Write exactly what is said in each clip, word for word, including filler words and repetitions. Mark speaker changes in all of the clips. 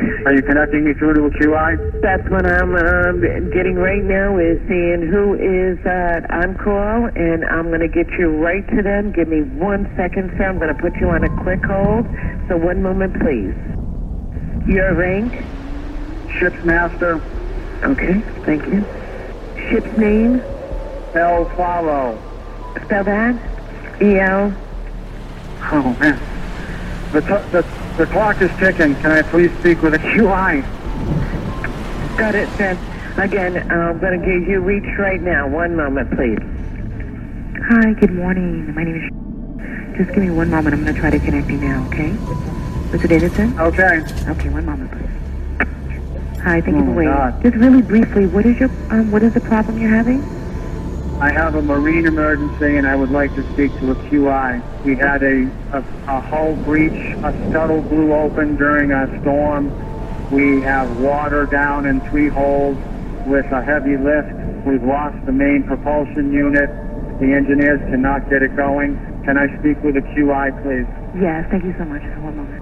Speaker 1: Are you connecting me through to a Q I?
Speaker 2: That's what I'm um, getting right now, is seeing who is uh, on call, and I'm going to get you right to them. Give me one second, sir. I'm going to put you on a quick hold. So one moment, please. Your rank?
Speaker 1: Ship's master.
Speaker 2: Okay, thank you. Ship's name?
Speaker 1: El Faro.
Speaker 2: Spell that. E L.
Speaker 1: Oh, man. The, t- the, the clock is ticking. Can I please speak with a Q I?
Speaker 2: Got it, sir. Again, I'm going to give you reach right now. One moment, please. Hi, good morning. My name is... Just give me one moment. I'm going to try to connect you now, okay? Mister Davidson?
Speaker 1: Okay.
Speaker 2: Okay, one moment, please. Hi, thank
Speaker 1: oh
Speaker 2: you for waiting.
Speaker 1: God.
Speaker 2: Just really briefly, what is your um, what is the problem you're having?
Speaker 1: I have a marine emergency, and I would like to speak to a Q I. We had a, a, a hull breach. A scuttle blew open during a storm. We have water down in three holes with a heavy lift. We've lost the main propulsion unit. The engineers cannot get it going. Can I speak with a Q I, please?
Speaker 2: Yes, thank you so much. One moment.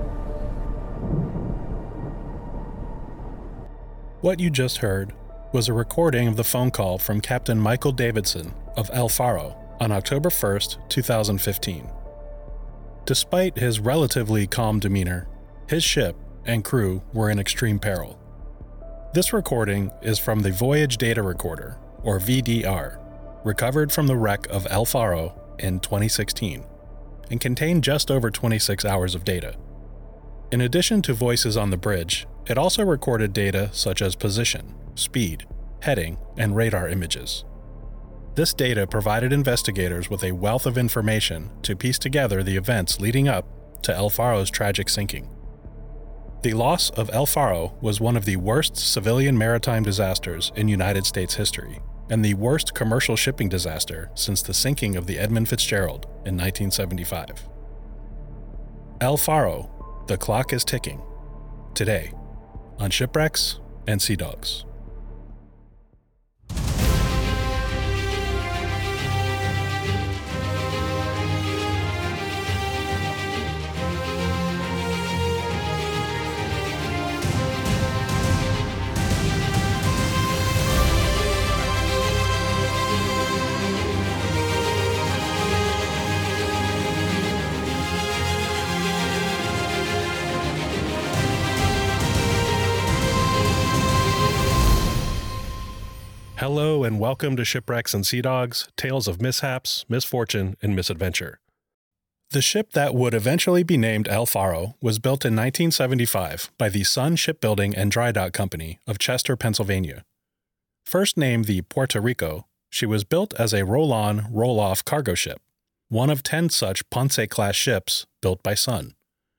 Speaker 3: What you just heard was a recording of the phone call from Captain Michael Davidson of El Faro on October first, two thousand fifteen. Despite his relatively calm demeanor, his ship and crew were in extreme peril. This recording is from the Voyage Data Recorder, or V D R, recovered from the wreck of El Faro in twenty sixteen, and contained just over twenty-six hours of data. In addition to voices on the bridge, it also recorded data such as position, speed, heading, and radar images. This data provided investigators with a wealth of information to piece together the events leading up to El Faro's tragic sinking. The loss of El Faro was one of the worst civilian maritime disasters in United States history, and the worst commercial shipping disaster since the sinking of the Edmund Fitzgerald in nineteen seventy-five. El Faro, the clock is ticking. Today, on Shipwrecks and Sea Dogs. Hello and welcome to Shipwrecks and Sea Dogs, tales of mishaps, misfortune, and misadventure. The ship that would eventually be named El Faro was built in nineteen seventy-five by the Sun Shipbuilding and Dry Dock Company of Chester, Pennsylvania. First named the Puerto Rico, she was built as a roll-on, roll-off cargo ship, one of ten such Ponce-class ships built by Sun.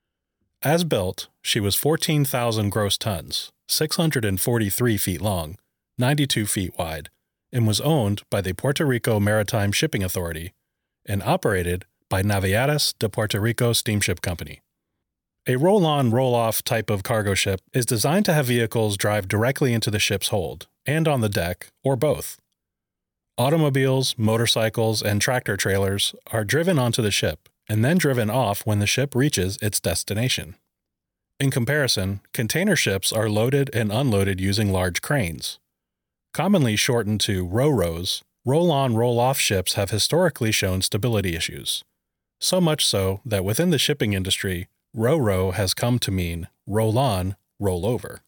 Speaker 3: As built, she was fourteen thousand gross tons, six hundred forty-three feet long, ninety-two feet wide, and was owned by the Puerto Rico Maritime Shipping Authority and operated by Naviadas de Puerto Rico Steamship Company. A roll-on, roll-off type of cargo ship is designed to have vehicles drive directly into the ship's hold, and on the deck, or both. Automobiles, motorcycles, and tractor-trailers are driven onto the ship and then driven off when the ship reaches its destination. In comparison, container ships are loaded and unloaded using large cranes. Commonly shortened to ro-ros, roll-on, roll-off ships have historically shown stability issues. So much so that within the shipping industry, ro-ro has come to mean roll-on, roll-over.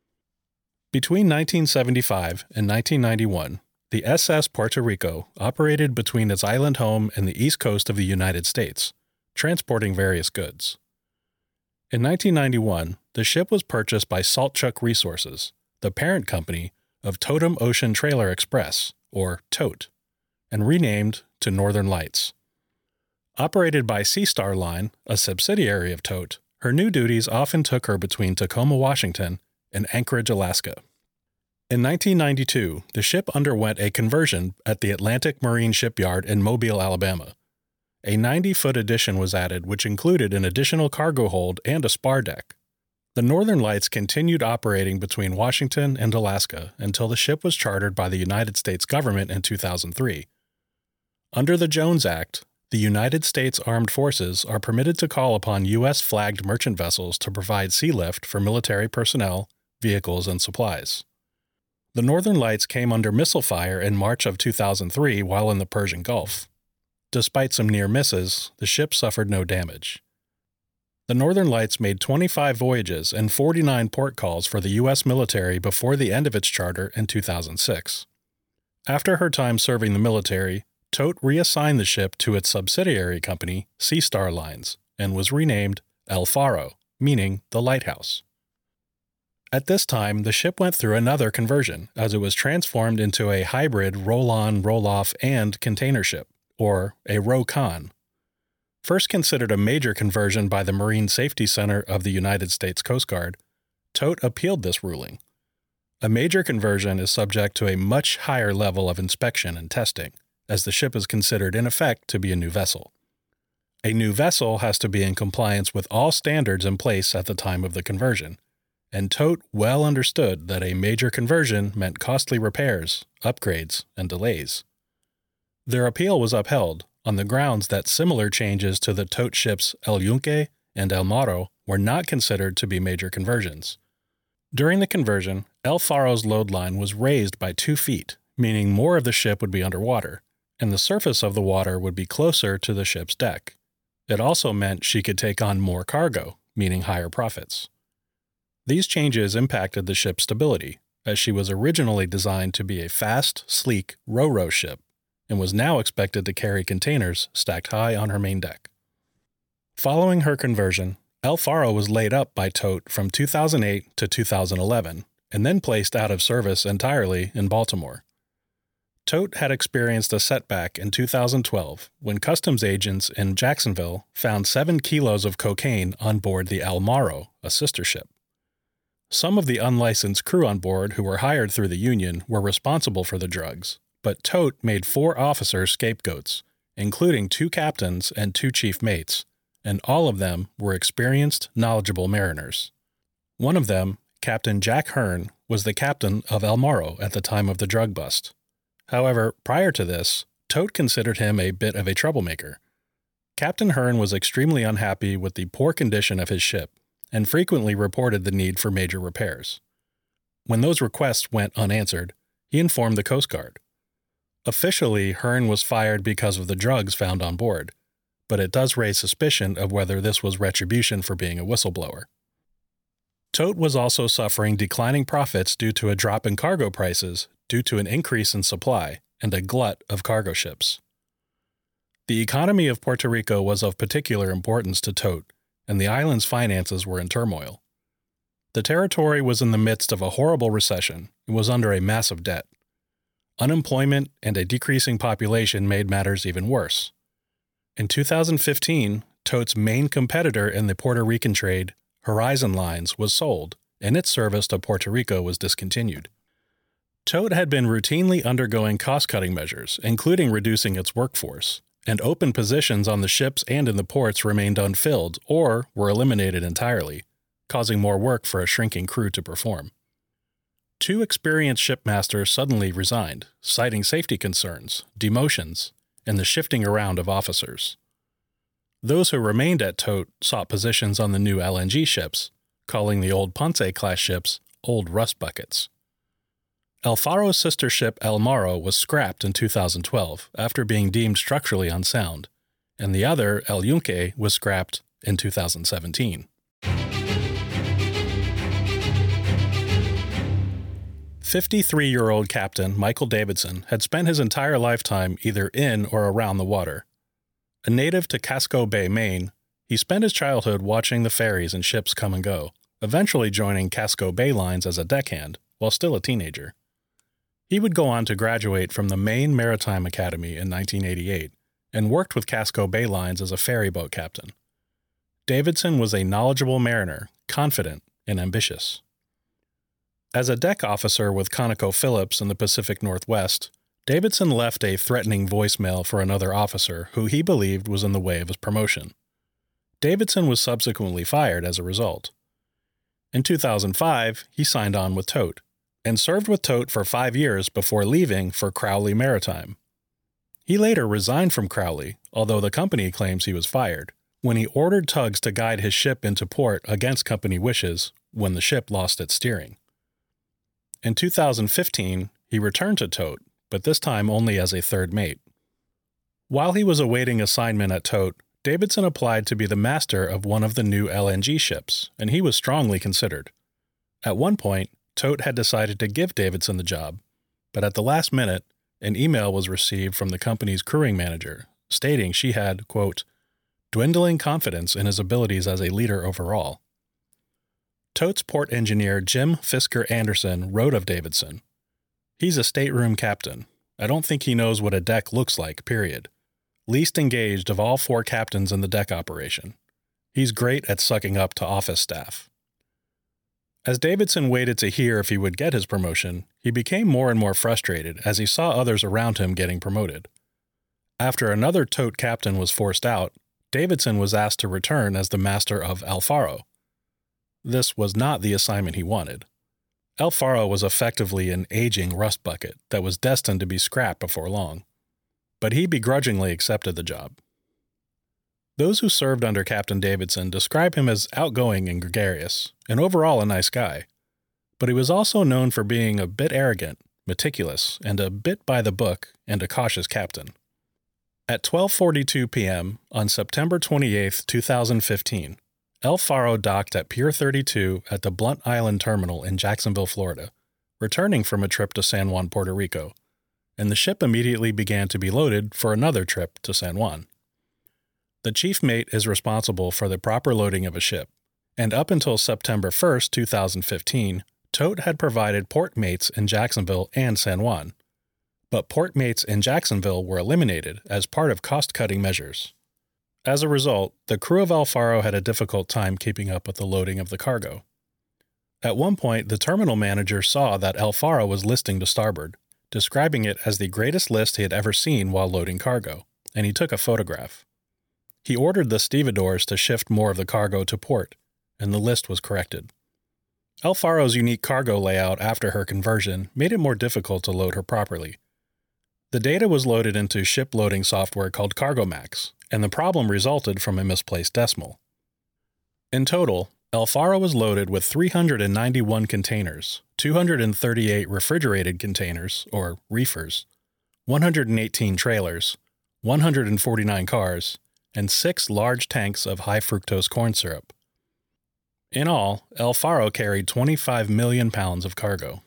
Speaker 3: Between nineteen seventy-five and nineteen ninety-one, the S S Puerto Rico operated between its island home and the east coast of the United States, transporting various goods. In nineteen ninety-one, the ship was purchased by Saltchuk Resources, the parent company of Totem Ocean Trailer Express, or TOTE, and renamed to Northern Lights. Operated by Seastar Line, a subsidiary of TOTE, her new duties often took her between Tacoma, Washington, and Anchorage, Alaska. In nineteen ninety-two, the ship underwent a conversion at the Atlantic Marine Shipyard in Mobile, Alabama. A ninety-foot addition was added, which included an additional cargo hold and a spar deck. The Northern Lights continued operating between Washington and Alaska until the ship was chartered by the United States government in two thousand three. Under the Jones Act, the United States Armed Forces are permitted to call upon U S flagged merchant vessels to provide sea lift for military personnel, vehicles, and supplies. The Northern Lights came under missile fire in March of two thousand three while in the Persian Gulf. Despite some near misses, the ship suffered no damage. The Northern Lights made twenty-five voyages and forty-nine port calls for the U S military before the end of its charter in two thousand six. After her time serving the military, Todt reassigned the ship to its subsidiary company, Sea Star Lines, and was renamed El Faro, meaning the lighthouse. At this time, the ship went through another conversion, as it was transformed into a hybrid roll-on, roll-off, and container ship, or a ROCON. First considered a major conversion by the Marine Safety Center of the United States Coast Guard, Todt appealed this ruling. A major conversion is subject to a much higher level of inspection and testing, as the ship is considered in effect to be a new vessel. A new vessel has to be in compliance with all standards in place at the time of the conversion, and Todt well understood that a major conversion meant costly repairs, upgrades, and delays. Their appeal was upheld on the grounds that similar changes to the Todt ships El Yunque and El Morro were not considered to be major conversions. During the conversion, El Faro's load line was raised by two feet, meaning more of the ship would be underwater, and the surface of the water would be closer to the ship's deck. It also meant she could take on more cargo, meaning higher profits. These changes impacted the ship's stability, as she was originally designed to be a fast, sleek, ro-ro ship, and was now expected to carry containers stacked high on her main deck. Following her conversion, El Faro was laid up by Todt from two thousand eight to two thousand eleven, and then placed out of service entirely in Baltimore. Todt had experienced a setback in two thousand twelve when customs agents in Jacksonville found seven kilos of cocaine on board the El Morro, a sister ship. Some of the unlicensed crew on board who were hired through the union were responsible for the drugs, but Todt made four officers scapegoats, including two captains and two chief mates, and all of them were experienced, knowledgeable mariners. One of them, Captain Jack Hearn, was the captain of El Morro at the time of the drug bust. However, prior to this, Todt considered him a bit of a troublemaker. Captain Hearn was extremely unhappy with the poor condition of his ship, and frequently reported the need for major repairs. When those requests went unanswered, he informed the Coast Guard. Officially, Hearn was fired because of the drugs found on board, but it does raise suspicion of whether this was retribution for being a whistleblower. Todt was also suffering declining profits due to a drop in cargo prices due to an increase in supply and a glut of cargo ships. The economy of Puerto Rico was of particular importance to Todt, and the island's finances were in turmoil. The territory was in the midst of a horrible recession and was under a massive debt. Unemployment and a decreasing population made matters even worse. In two thousand fifteen, Todt's main competitor in the Puerto Rican trade, Horizon Lines, was sold, and its service to Puerto Rico was discontinued. Todt had been routinely undergoing cost-cutting measures, including reducing its workforce, and open positions on the ships and in the ports remained unfilled or were eliminated entirely, causing more work for a shrinking crew to perform. Two experienced shipmasters suddenly resigned, citing safety concerns, demotions, and the shifting around of officers. Those who remained at Todt sought positions on the new L N G ships, calling the old Ponce-class ships old rust buckets. El Faro's sister ship El Morro was scrapped in two thousand twelve after being deemed structurally unsound, and the other, El Yunque, was scrapped in two thousand seventeen. fifty-three-year-old Captain Michael Davidson had spent his entire lifetime either in or around the water. A native to Casco Bay, Maine, he spent his childhood watching the ferries and ships come and go, eventually joining Casco Bay Lines as a deckhand while still a teenager. He would go on to graduate from the Maine Maritime Academy in nineteen eighty-eight and worked with Casco Bay Lines as a ferry boat captain. Davidson was a knowledgeable mariner, confident and ambitious. As a deck officer with ConocoPhillips in the Pacific Northwest, Davidson left a threatening voicemail for another officer who he believed was in the way of his promotion. Davidson was subsequently fired as a result. In two thousand five, he signed on with Todt, and served with Todt for five years before leaving for Crowley Maritime. He later resigned from Crowley, although the company claims he was fired, when he ordered tugs to guide his ship into port against company wishes when the ship lost its steering. In two thousand fifteen, he returned to Tote, but this time only as a third mate. While he was awaiting assignment at Tote, Davidson applied to be the master of one of the new L N G ships, and he was strongly considered. At one point, Tote had decided to give Davidson the job, but at the last minute, an email was received from the company's crewing manager, stating she had, quote, dwindling confidence in his abilities as a leader overall. Tote's port engineer Jim Fisker Anderson wrote of Davidson, "He's a stateroom captain. I don't think he knows what a deck looks like, period. Least engaged of all four captains in the deck operation. He's great at sucking up to office staff." As Davidson waited to hear if he would get his promotion, he became more and more frustrated as he saw others around him getting promoted. After another Tote captain was forced out, Davidson was asked to return as the master of El Faro. This was not the assignment he wanted. El Faro was effectively an aging rust bucket that was destined to be scrapped before long, but he begrudgingly accepted the job. Those who served under Captain Davidson describe him as outgoing and gregarious, and overall a nice guy, but he was also known for being a bit arrogant, meticulous, and a bit by the book, and a cautious captain. At twelve forty-two p.m. on September twenty-eighth, two thousand fifteen, El Faro docked at Pier thirty-two at the Blunt Island Terminal in Jacksonville, Florida, returning from a trip to San Juan, Puerto Rico, and the ship immediately began to be loaded for another trip to San Juan. The chief mate is responsible for the proper loading of a ship, and up until September first, two thousand fifteen, Tote had provided port mates in Jacksonville and San Juan. But port mates in Jacksonville were eliminated as part of cost-cutting measures. As a result, the crew of El Faro had a difficult time keeping up with the loading of the cargo. At one point, the terminal manager saw that El Faro was listing to starboard, describing it as the greatest list he had ever seen while loading cargo, and he took a photograph. He ordered the stevedores to shift more of the cargo to port, and the list was corrected. El Faro's unique cargo layout after her conversion made it more difficult to load her properly. The data was loaded into ship loading software called CargoMax, and the problem resulted from a misplaced decimal. In total, El Faro was loaded with three hundred ninety-one containers, two hundred thirty-eight refrigerated containers, or reefers, one hundred eighteen trailers, one hundred forty-nine cars, and six large tanks of high-fructose corn syrup. In all, El Faro carried twenty-five million pounds of cargo.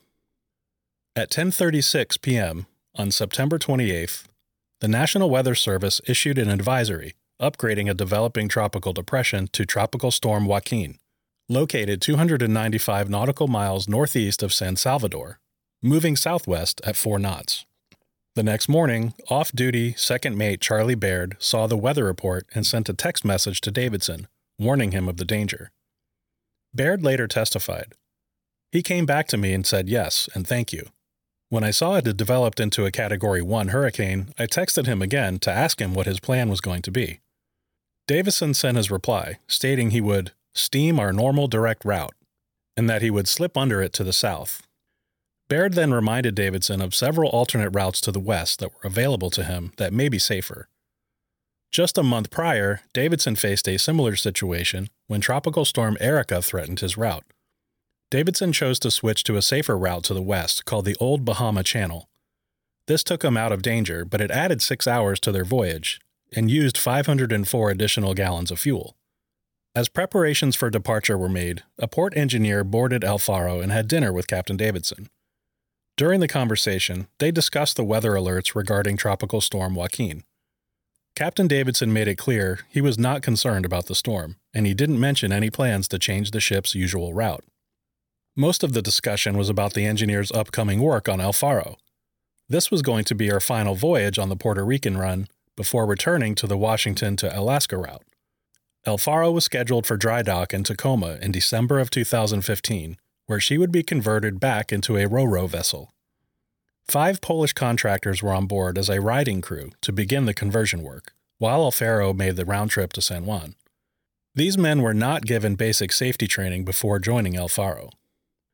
Speaker 3: At ten thirty-six p.m. on September twenty-eighth, the National Weather Service issued an advisory upgrading a developing tropical depression to Tropical Storm Joaquin, located two hundred ninety-five nautical miles northeast of San Salvador, moving southwest at four knots. The next morning, off-duty second mate Charlie Baird saw the weather report and sent a text message to Davidson, warning him of the danger. Baird later testified, "He came back to me and said yes, and thank you. When I saw it had developed into a Category one hurricane, I texted him again to ask him what his plan was going to be." Davidson sent his reply, stating he would steam our normal direct route, and that he would slip under it to the south. Baird then reminded Davidson of several alternate routes to the west that were available to him that may be safer. Just a month prior, Davidson faced a similar situation when Tropical Storm Erica threatened his route. Davidson chose to switch to a safer route to the west called the Old Bahama Channel. This took them out of danger, but it added six hours to their voyage and used five hundred four additional gallons of fuel. As preparations for departure were made, a port engineer boarded El Faro and had dinner with Captain Davidson. During the conversation, they discussed the weather alerts regarding Tropical Storm Joaquin. Captain Davidson made it clear he was not concerned about the storm, and he didn't mention any plans to change the ship's usual route. Most of the discussion was about the engineer's upcoming work on El Faro. This was going to be our final voyage on the Puerto Rican run before returning to the Washington to Alaska route. El Faro was scheduled for dry dock in Tacoma in December of two thousand fifteen, where she would be converted back into a ro-ro vessel. Five Polish contractors were on board as a riding crew to begin the conversion work, while El Faro made the round trip to San Juan. These men were not given basic safety training before joining El Faro.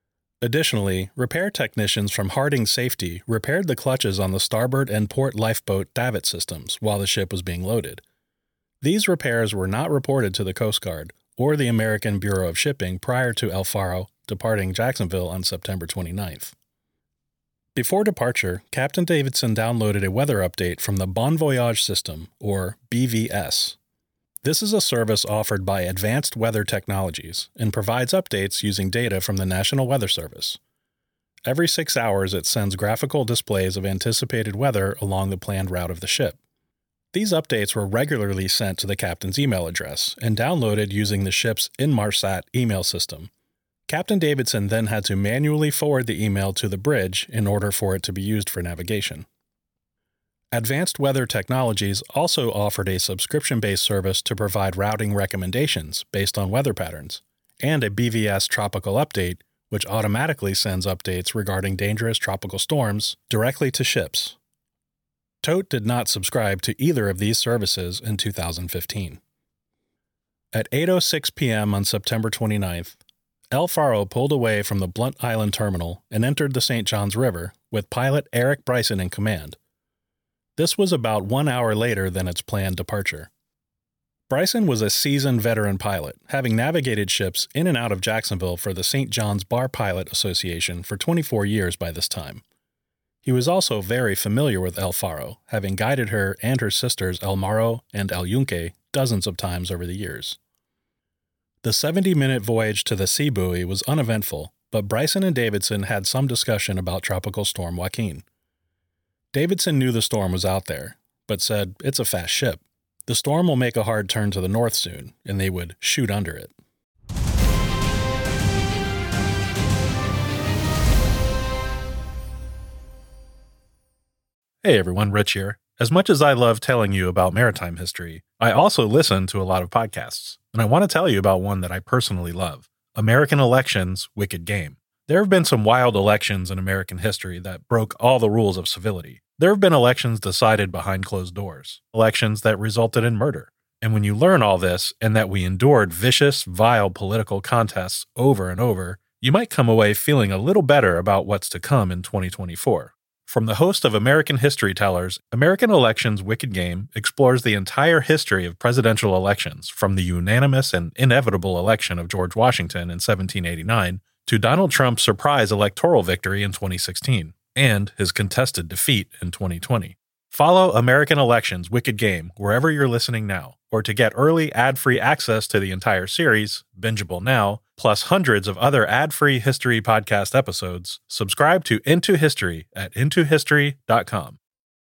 Speaker 3: Additionally, repair technicians from Harding Safety repaired the clutches on the starboard and port lifeboat davit systems while the ship was being loaded. These repairs were not reported to the Coast Guard or the American Bureau of Shipping prior to El Faro departing Jacksonville on September twenty-ninth. Before departure, Captain Davidson downloaded a weather update from the Bon Voyage System, or B V S. This is a service offered by Advanced Weather Technologies and provides updates using data from the National Weather Service. Every six hours it sends graphical displays of anticipated weather along the planned route of the ship. These updates were regularly sent to the captain's email address and downloaded using the ship's Inmarsat email system. Captain Davidson then had to manually forward the email to the bridge in order for it to be used for navigation. Advanced Weather Technologies also offered a subscription-based service to provide routing recommendations based on weather patterns, and a B V S tropical update, which automatically sends updates regarding dangerous tropical storms directly to ships. Tote did not subscribe to either of these services in two thousand fifteen. At eight oh six p.m. on September twenty-ninth, El Faro pulled away from the Blunt Island terminal and entered the Saint Johns River with pilot Eric Bryson in command. This was about one hour later than its planned departure. Bryson was a seasoned veteran pilot, having navigated ships in and out of Jacksonville for the Saint John's Bar Pilot Association for twenty-four years by this time. He was also very familiar with El Faro, having guided her and her sisters El Maro and El Yunque dozens of times over the years. The seventy-minute voyage to the sea buoy was uneventful, but Bryson and Davidson had some discussion about Tropical Storm Joaquin. Davidson knew the storm was out there, but said it's a fast ship. The storm will make a hard turn to the north soon, and they would shoot under it. Hey everyone, Rich here. As much as I love telling you about maritime history, I also listen to a lot of podcasts, and I want to tell you about one that I personally love, American Elections Wicked Game. There have been some wild elections in American history that broke all the rules of civility. There have been elections decided behind closed doors, elections that resulted in murder. And when you learn all this, and that we endured vicious, vile political contests over and over, you might come away feeling a little better about what's to come in twenty twenty-four. From the host of American History Tellers, American Elections Wicked Game explores the entire history of presidential elections, from the unanimous and inevitable election of George Washington in seventeen eighty-nine to Donald Trump's surprise electoral victory in twenty sixteen, and his contested defeat in twenty twenty. Follow American Elections Wicked Game wherever you're listening now, or to get early ad-free access to the entire series, bingeable now, plus hundreds of other ad-free history podcast episodes, subscribe to Into History at into history dot com.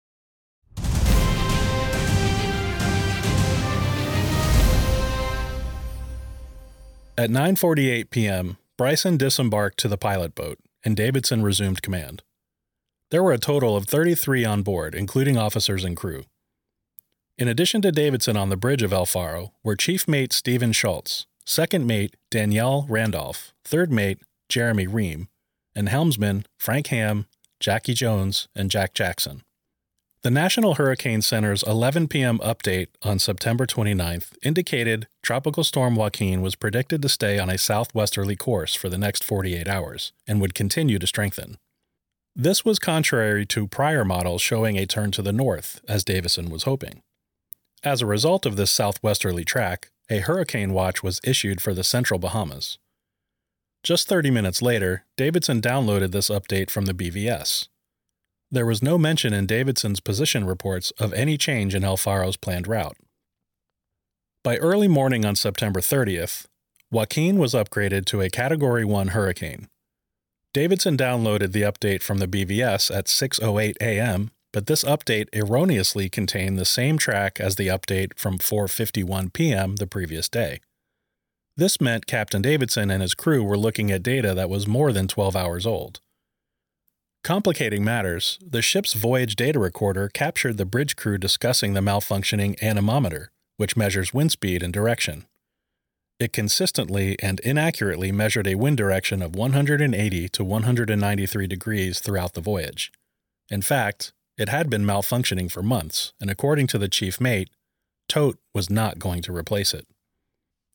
Speaker 3: At nine forty-eight p.m., Bryson disembarked to the pilot boat, and Davidson resumed command. There were a total of thirty-three on board, including officers and crew. In addition to Davidson on the bridge of El Faro were Chief Mate Stephen Schultz, Second Mate Danielle Randolph, Third Mate Jeremy Ream, and helmsmen Frank Ham, Jackie Jones, and Jack Jackson. The National Hurricane Center's eleven p.m. update on September twenty-ninth indicated Tropical Storm Joaquin was predicted to stay on a southwesterly course for the next forty-eight hours and would continue to strengthen. This was contrary to prior models showing a turn to the north, as Davidson was hoping. As a result of this southwesterly track, a hurricane watch was issued for the central Bahamas. Just thirty minutes later, Davidson downloaded this update from the B V S. There was no mention in Davidson's position reports of any change in El Faro's planned route. By early morning on September thirtieth, Joaquin was upgraded to a Category one hurricane. Davidson downloaded the update from the B V S at six oh eight a.m., but this update erroneously contained the same track as the update from four fifty-one p.m. the previous day. This meant Captain Davidson and his crew were looking at data that was more than twelve hours old. Complicating matters, the ship's voyage data recorder captured the bridge crew discussing the malfunctioning anemometer, which measures wind speed and direction. It consistently and inaccurately measured a wind direction of one hundred eighty to one hundred ninety-three degrees throughout the voyage. In fact, it had been malfunctioning for months, and according to the chief mate, Tote was not going to replace it.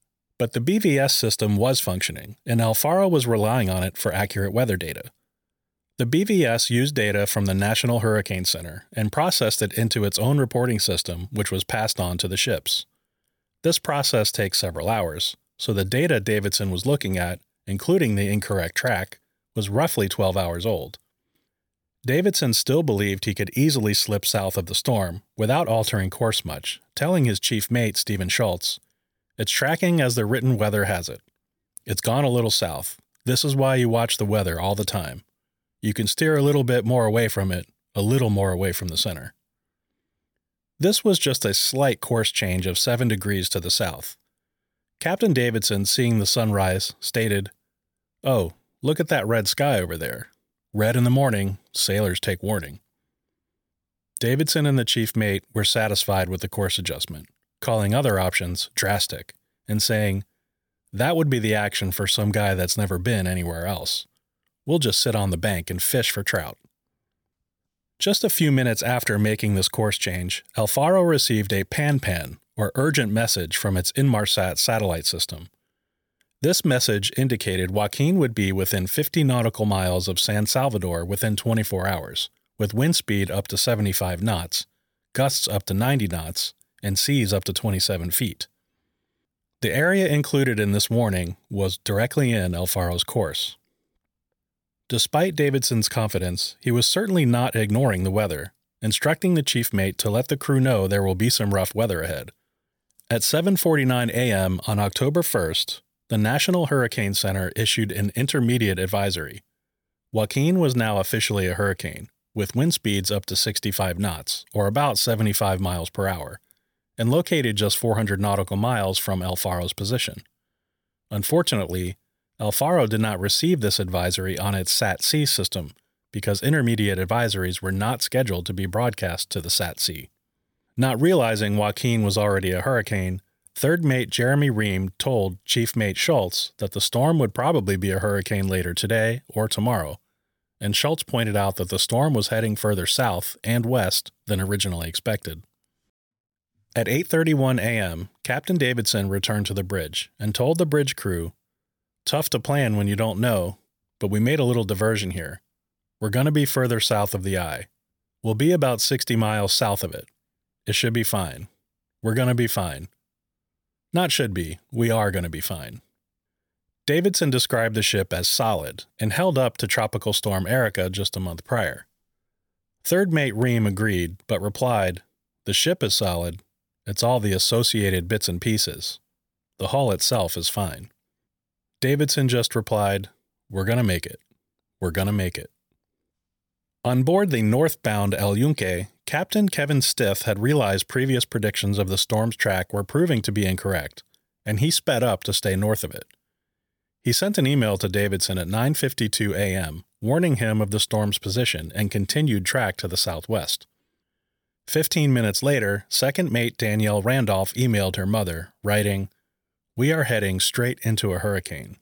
Speaker 3: But the B V S system was functioning, and Alfaro was relying on it for accurate weather data. The B V S used data from the National Hurricane Center and processed it into its own reporting system, which was passed on to the ships. This process takes several hours, so the data Davidson was looking at, including the incorrect track, was roughly twelve hours old. Davidson still believed he could easily slip south of the storm without altering course much, telling his chief mate, Stephen Schultz, "It's tracking as the written weather has it. It's gone a little south. This is why you watch the weather all the time. You can steer a little bit more away from it, a little more away from the center." This was just a slight course change of seven degrees to the south. Captain Davidson, seeing the sunrise, stated, "Oh, look at that red sky over there. Red in the morning, sailors take warning." Davidson and the chief mate were satisfied with the course adjustment, calling other options drastic, and saying, "That would be the action for some guy that's never been anywhere else. We'll just sit on the bank and fish for trout." Just a few minutes after making this course change, Alfaro received a PAN-PAN, or urgent message, from its Inmarsat satellite system. This message indicated Joaquin would be within fifty nautical miles of San Salvador within twenty-four hours, with wind speed up to seventy-five knots, gusts up to ninety knots, and seas up to twenty-seven feet. The area included in this warning was directly in Alfaro's course. Despite Davidson's confidence, he was certainly not ignoring the weather, instructing the chief mate to let the crew know there will be some rough weather ahead. At seven forty-nine a m on October first, the National Hurricane Center issued an intermediate advisory. Joaquin was now officially a hurricane, with wind speeds up to sixty-five knots, or about seventy-five miles per hour, and located just four hundred nautical miles from Alfaro's position. Unfortunately, Alfaro did not receive this advisory on its S A T C system because intermediate advisories were not scheduled to be broadcast to the S A T C. Not realizing Joaquin was already a hurricane, third mate Jeremy Ream told Chief Mate Schultz that the storm would probably be a hurricane later today or tomorrow, and Schultz pointed out that the storm was heading further south and west than originally expected. At eight thirty-one a m, Captain Davidson returned to the bridge and told the bridge crew, "Tough to plan when you don't know, but we made a little diversion here. We're going to be further south of the eye. We'll be about sixty miles south of it. It should be fine. We're going to be fine. Not should be, we are going to be fine." Davidson described the ship as solid and held up to Tropical Storm Erica just a month prior. Third mate Ream agreed, but replied, "The ship is solid. It's all the associated bits and pieces. The hull itself is fine." Davidson just replied, "We're going to make it. We're going to make it." On board the northbound El Yunque, Captain Kevin Stith had realized previous predictions of the storm's track were proving to be incorrect, and he sped up to stay north of it. He sent an email to Davidson at nine fifty-two a m, warning him of the storm's position and continued track to the southwest. Fifteen minutes later, second mate Danielle Randolph emailed her mother, writing, "We are heading straight into a hurricane."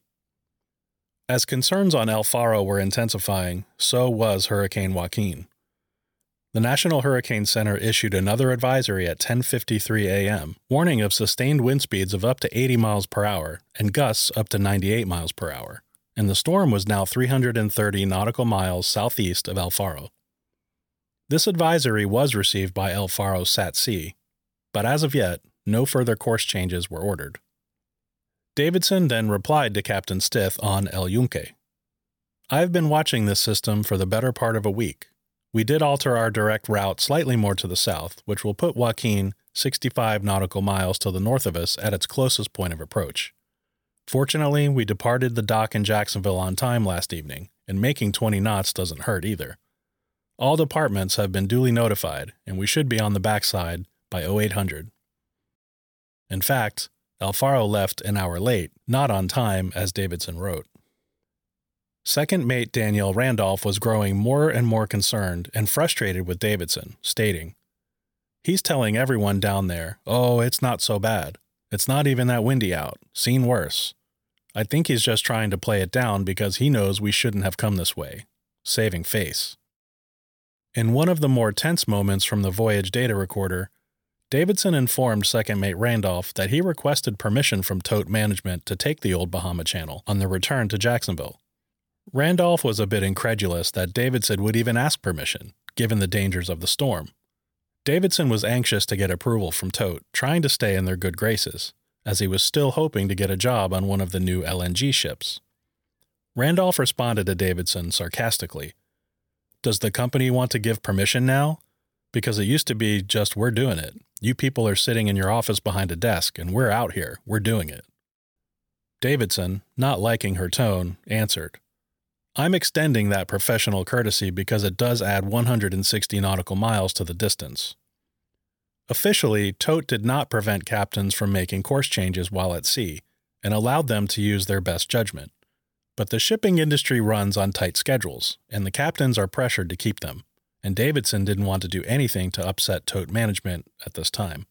Speaker 3: As concerns on Alfaro were intensifying, so was Hurricane Joaquin. The National Hurricane Center issued another advisory at ten fifty-three a m, warning of sustained wind speeds of up to eighty miles per hour and gusts up to ninety-eight miles per hour, and the storm was now three hundred thirty nautical miles southeast of Alfaro. This advisory was received by Alfaro's S A T C, but as of yet, no further course changes were ordered. Davidson then replied to Captain Stith on El Yunque. "I've been watching this system for the better part of a week. We did alter our direct route slightly more to the south, which will put Joaquin sixty-five nautical miles to the north of us at its closest point of approach. Fortunately, we departed the dock in Jacksonville on time last evening, and making twenty knots doesn't hurt either. All departments have been duly notified, and we should be on the backside by oh eight hundred. In fact, Alfaro left an hour late, not on time, as Davidson wrote. Second mate Danielle Randolph was growing more and more concerned and frustrated with Davidson, stating, "He's telling everyone down there, oh, it's not so bad. It's not even that windy out. Seen worse. I think he's just trying to play it down because he knows we shouldn't have come this way. Saving face." In one of the more tense moments from the voyage data recorder, Davidson informed Second Mate Randolph that he requested permission from Tote Management to take the Old Bahama Channel on the return to Jacksonville. Randolph was a bit incredulous that Davidson would even ask permission, given the dangers of the storm. Davidson was anxious to get approval from Tote, trying to stay in their good graces, as he was still hoping to get a job on one of the new L N G ships. Randolph responded to Davidson sarcastically, "Does the company want to give permission now? Because it used to be just, we're doing it. You people are sitting in your office behind a desk, and we're out here. We're doing it." Davidson, not liking her tone, answered, "I'm extending that professional courtesy because it does add one hundred sixty nautical miles to the distance." Officially, Tote did not prevent captains from making course changes while at sea, and allowed them to use their best judgment. But the shipping industry runs on tight schedules, and the captains are pressured to keep them, and Davidson didn't want to do anything to upset Tote Management at this time.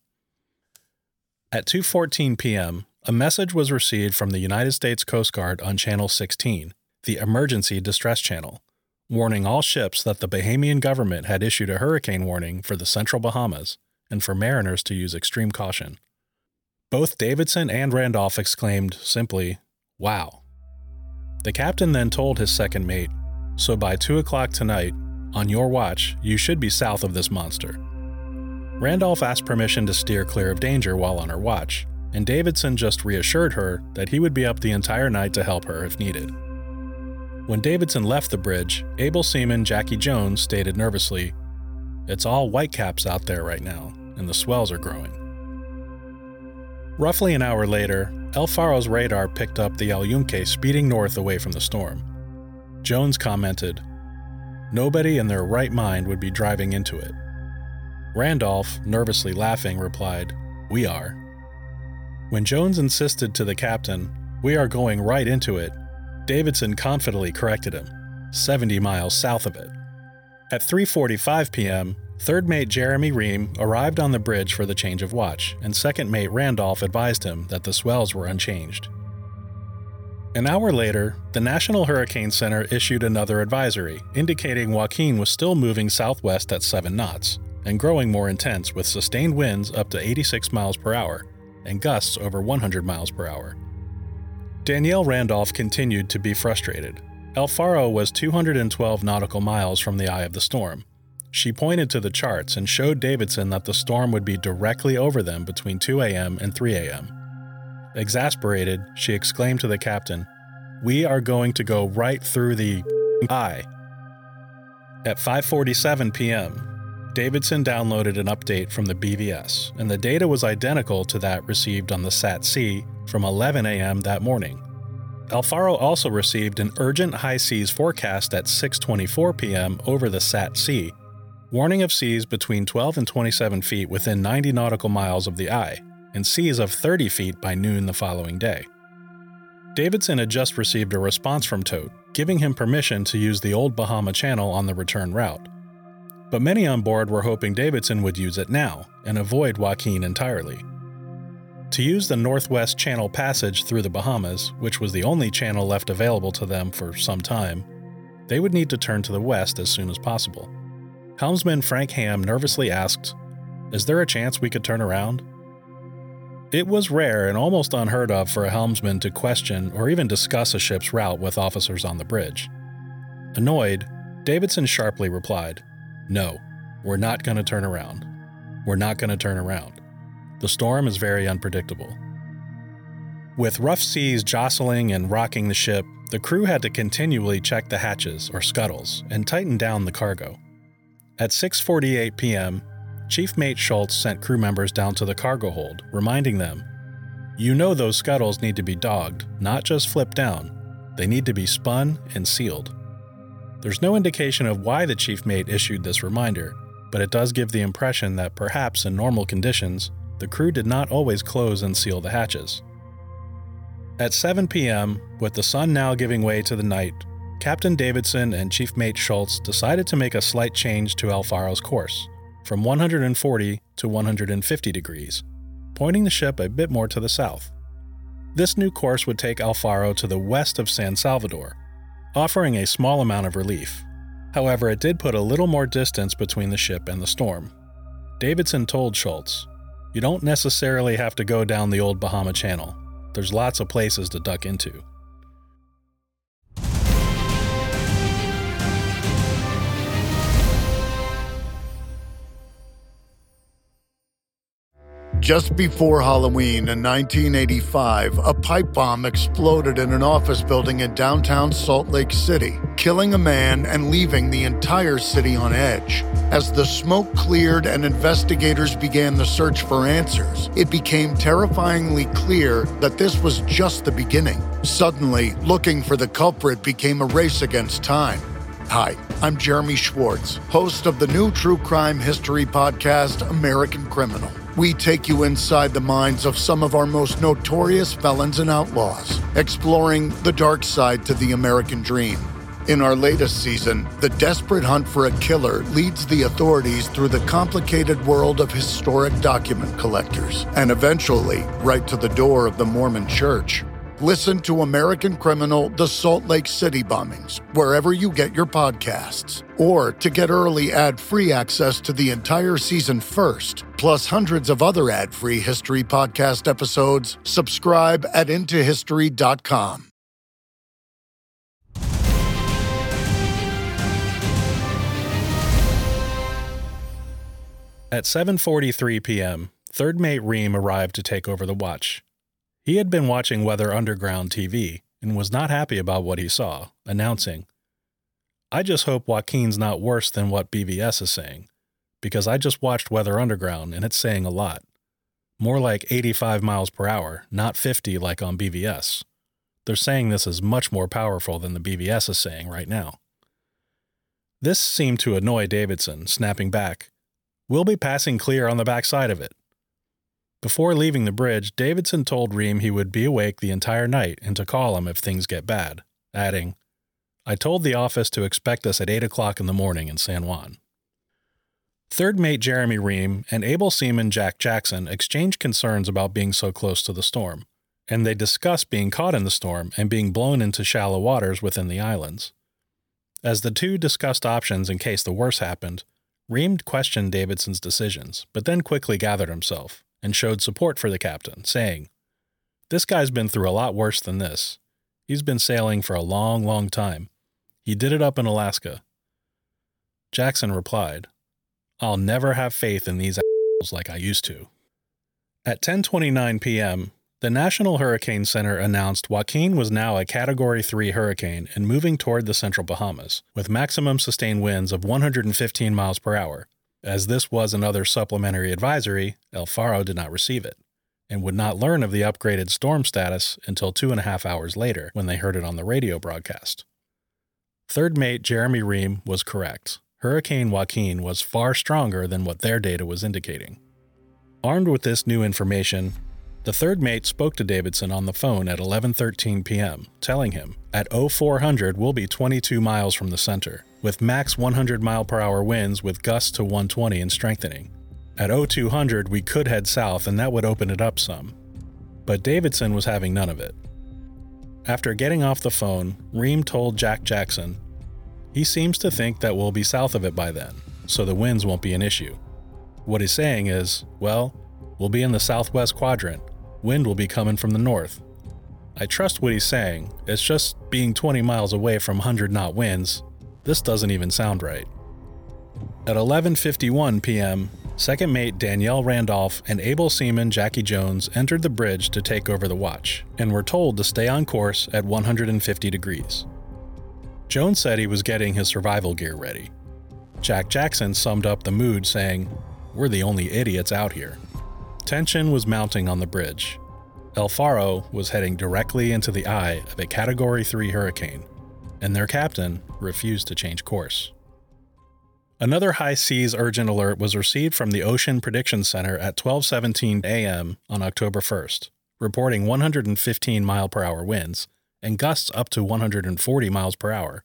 Speaker 3: At two fourteen p.m., a message was received from the United States Coast Guard on Channel sixteen, the Emergency Distress Channel, warning all ships that the Bahamian government had issued a hurricane warning for the Central Bahamas and for mariners to use extreme caution. Both Davidson and Randolph exclaimed simply, "Wow." The captain then told his second mate, "So by two o'clock tonight, on your watch, you should be south of this monster." Randolph asked permission to steer clear of danger while on her watch, and Davidson just reassured her that he would be up the entire night to help her if needed. When Davidson left the bridge, able seaman Jackie Jones stated nervously, "It's all whitecaps out there right now, and the swells are growing." Roughly an hour later, El Faro's radar picked up the El Yunque speeding north away from the storm. Jones commented, "Nobody in their right mind would be driving into it." Randolph, nervously laughing, replied, "We are." When Jones insisted to the captain, "We are going right into it," Davidson confidently corrected him, seventy miles south of it. At three forty-five p.m., third mate Jeremy Ream arrived on the bridge for the change of watch, and second mate Randolph advised him that the swells were unchanged. An hour later, the National Hurricane Center issued another advisory, indicating Joaquin was still moving southwest at seven knots, and growing more intense with sustained winds up to eighty-six miles per hour, and gusts over one hundred miles per hour. Danielle Randolph continued to be frustrated. El Faro was two hundred twelve nautical miles from the eye of the storm. She pointed to the charts and showed Davidson that the storm would be directly over them between two a.m. and three a.m. Exasperated, she exclaimed to the captain, "We are going to go right through the eye." At five forty-seven p.m., Davidson downloaded an update from the B V S, and the data was identical to that received on the S A T C from eleven a.m. that morning. El Faro also received an urgent high seas forecast at six twenty-four p.m. over the S A T C, warning of seas between twelve and twenty-seven feet within ninety nautical miles of the eye, and seas of thirty feet by noon the following day. Davidson had just received a response from Tote, giving him permission to use the Old Bahama Channel on the return route. But many on board were hoping Davidson would use it now, and avoid Joaquin entirely. To use the Northwest Channel Passage through the Bahamas, which was the only channel left available to them for some time, they would need to turn to the west as soon as possible. Helmsman Frank Ham nervously asked, "Is there a chance we could turn around?" It was rare and almost unheard of for a helmsman to question or even discuss a ship's route with officers on the bridge. Annoyed, Davidson sharply replied, "No, we're not going to turn around. We're not going to turn around. The storm is very unpredictable." With rough seas jostling and rocking the ship, the crew had to continually check the hatches, or scuttles, and tighten down the cargo. At six forty-eight p.m., Chief Mate Schultz sent crew members down to the cargo hold, reminding them, "You know those scuttles need to be dogged, not just flipped down. They need to be spun and sealed." There's no indication of why the chief mate issued this reminder, but it does give the impression that perhaps in normal conditions, the crew did not always close and seal the hatches. At seven p.m., with the sun now giving way to the night, Captain Davidson and Chief Mate Schultz decided to make a slight change to El Faro's course, from one hundred forty to one hundred fifty degrees, pointing the ship a bit more to the south. This new course would take El Faro to the west of San Salvador, offering a small amount of relief. However, it did put a little more distance between the ship and the storm. Davidson told Schultz, You don't necessarily have to go down the old Bahama Channel. There's lots of places to duck into.
Speaker 4: Just before Halloween in nineteen eighty-five, a pipe bomb exploded in an office building in downtown Salt Lake City, killing a man and leaving the entire city on edge. As the smoke cleared and investigators began the search for answers, it became terrifyingly clear that this was just the beginning. Suddenly, looking for the culprit became a race against time. Hi, I'm Jeremy Schwartz, host of the new true crime history podcast, American Criminal. We take you inside the minds of some of our most notorious felons and outlaws, exploring the dark side to the American dream. In our latest season, the desperate hunt for a killer leads the authorities through the complicated world of historic document collectors, and eventually, right to the door of the Mormon Church. Listen to American Criminal: The Salt Lake City Bombings wherever you get your podcasts. Or to get early ad-free access to the entire season first, plus hundreds of other ad-free history podcast episodes, subscribe at into history dot com.
Speaker 3: At seven forty-three p.m., Third Mate Ream arrived to take over the watch. He had been watching Weather Underground T V and was not happy about what he saw, announcing, "I just hope Joaquin's not worse than what B V S is saying, because I just watched Weather Underground and it's saying a lot. More like eighty-five miles per hour, not fifty like on B V S. They're saying this is much more powerful than the B V S is saying right now." This seemed to annoy Davidson, snapping back, "We'll be passing clear on the backside of it." Before leaving the bridge, Davidson told Ream he would be awake the entire night and to call him if things get bad, adding, "I told the office to expect us at eight o'clock in the morning in San Juan." Third Mate Jeremy Ream and Able Seaman Jack Jackson exchanged concerns about being so close to the storm, and they discussed being caught in the storm and being blown into shallow waters within the islands. As the two discussed options in case the worst happened, Ream questioned Davidson's decisions, but then quickly gathered himself and showed support for the captain, saying, "This guy's been through a lot worse than this. He's been sailing for a long, long time. He did it up in Alaska." Jackson replied, "I'll never have faith in these assholes like I used to." At ten twenty-nine p.m., the National Hurricane Center announced Joaquin was now a Category three hurricane and moving toward the central Bahamas, with maximum sustained winds of one hundred fifteen miles per hour. As this was another supplementary advisory, El Faro did not receive it, and would not learn of the upgraded storm status until two and a half hours later when they heard it on the radio broadcast. Third Mate Jeremy Ream was correct. Hurricane Joaquin was far stronger than what their data was indicating. Armed with this new information, the third mate spoke to Davidson on the phone at eleven thirteen p.m., telling him, "At oh four hundred we'll be twenty-two miles from the center, with max one hundred mile per hour winds with gusts to one twenty and strengthening. At oh two hundred we could head south and that would open it up some." But Davidson was having none of it. After getting off the phone, Ream told Jack Jackson, "He seems to think that we'll be south of it by then, so the winds won't be an issue. What he's saying is, well, we'll be in the southwest quadrant. Wind will be coming from the north. I trust what he's saying. It's just being twenty miles away from one hundred knot winds. This doesn't even sound right." At eleven fifty-one p.m., Second Mate Danielle Randolph and Able Seaman Jackie Jones entered the bridge to take over the watch, and were told to stay on course at one hundred fifty degrees. Jones said he was getting his survival gear ready. Jack Jackson summed up the mood saying, "We're the only idiots out here." Tension was mounting on the bridge. El Faro was heading directly into the eye of a Category three hurricane, and their captain refused to change course. Another high seas urgent alert was received from the Ocean Prediction Center at twelve seventeen a.m. on October first, reporting one hundred fifteen mile per hour winds and gusts up to one hundred forty miles per hour.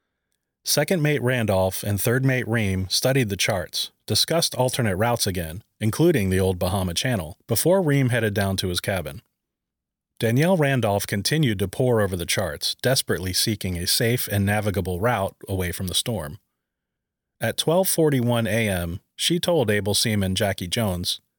Speaker 3: Second Mate Randolph and Third Mate Ream studied the charts, discussed alternate routes again, including the old Bahama Channel, before Ream headed down to his cabin. Danielle Randolph continued to pore over the charts, desperately seeking a safe and navigable route away from the storm. At twelve forty-one a.m., she told Able Seaman Jackie Jones,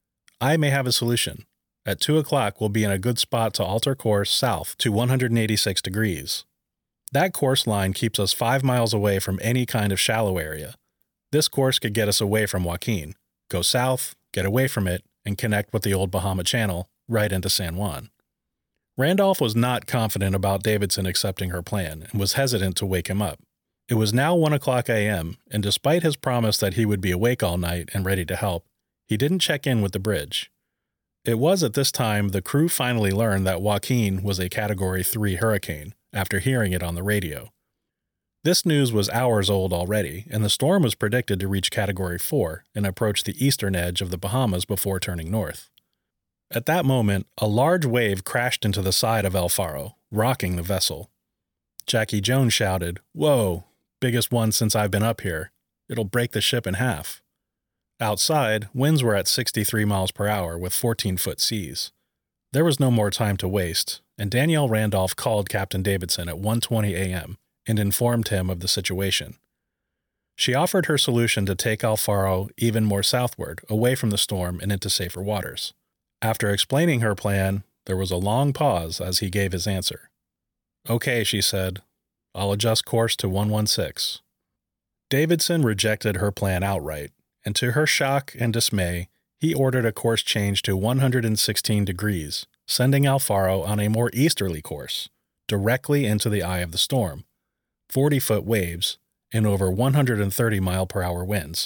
Speaker 3: I may have a solution. At two o'clock, we'll be in a good spot to alter course south to one hundred eighty-six degrees. That course line keeps us five miles away from any kind of shallow area. This course could get us away from Joaquin, go south, get away from it, and connect with the old Bahama Channel right into San Juan. Randolph was not confident about Davidson accepting her plan and was hesitant to wake him up. It was now one o'clock a.m., and despite his promise that he would be awake all night and ready to help, he didn't check in with the bridge. It was at this time the crew finally learned that Joaquin was a Category three hurricane after hearing it on the radio. This news was hours old already, and the storm was predicted to reach Category four and approach the eastern edge of the Bahamas before turning north. At that moment, a large wave crashed into the side of El Faro, rocking the vessel. Jackie Jones shouted, "Whoa, biggest one since I've been up here. It'll break the ship in half." Outside, winds were at sixty-three miles per hour with fourteen-foot seas. There was no more time to waste, and Danielle Randolph called Captain Davidson at one twenty a.m. and informed him of the situation. She offered her solution to take El Faro even more southward, away from the storm and into safer waters. After explaining her plan, there was a long pause as he gave his answer. "Okay," she said. "I'll adjust course to one one six. Davidson rejected her plan outright, and to her shock and dismay, he ordered a course change to one hundred sixteen degrees, sending El Faro on a more easterly course, directly into the eye of the storm, forty-foot waves, and over one hundred thirty mile per hour winds.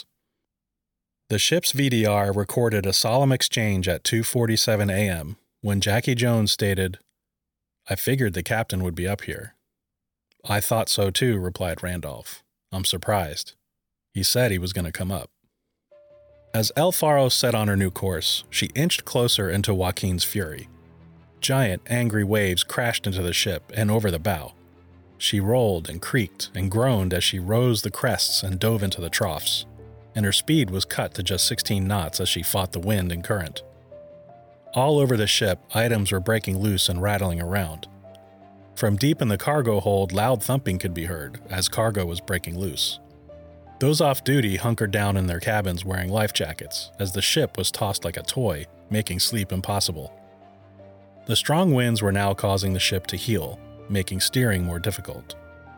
Speaker 3: The ship's V D R recorded a solemn exchange at two forty-seven a.m. when Jackie Jones stated, "I figured the captain would be up here." "I thought so too," replied Randolph. "I'm surprised. He said he was going to come up." As El Faro set on her new course, she inched closer into Joaquin's fury. Giant, angry waves crashed into the ship and over the bow. She rolled and creaked and groaned as she rose the crests and dove into the troughs, and her speed was cut to just sixteen knots as she fought the wind and current. All over the ship, items were breaking loose and rattling around. From deep in the cargo hold, loud thumping could be heard as cargo was breaking loose. Those off duty hunkered down in their cabins wearing life jackets as the ship was tossed like a toy, making sleep impossible. The strong winds were now causing the ship to heel, making steering more difficult.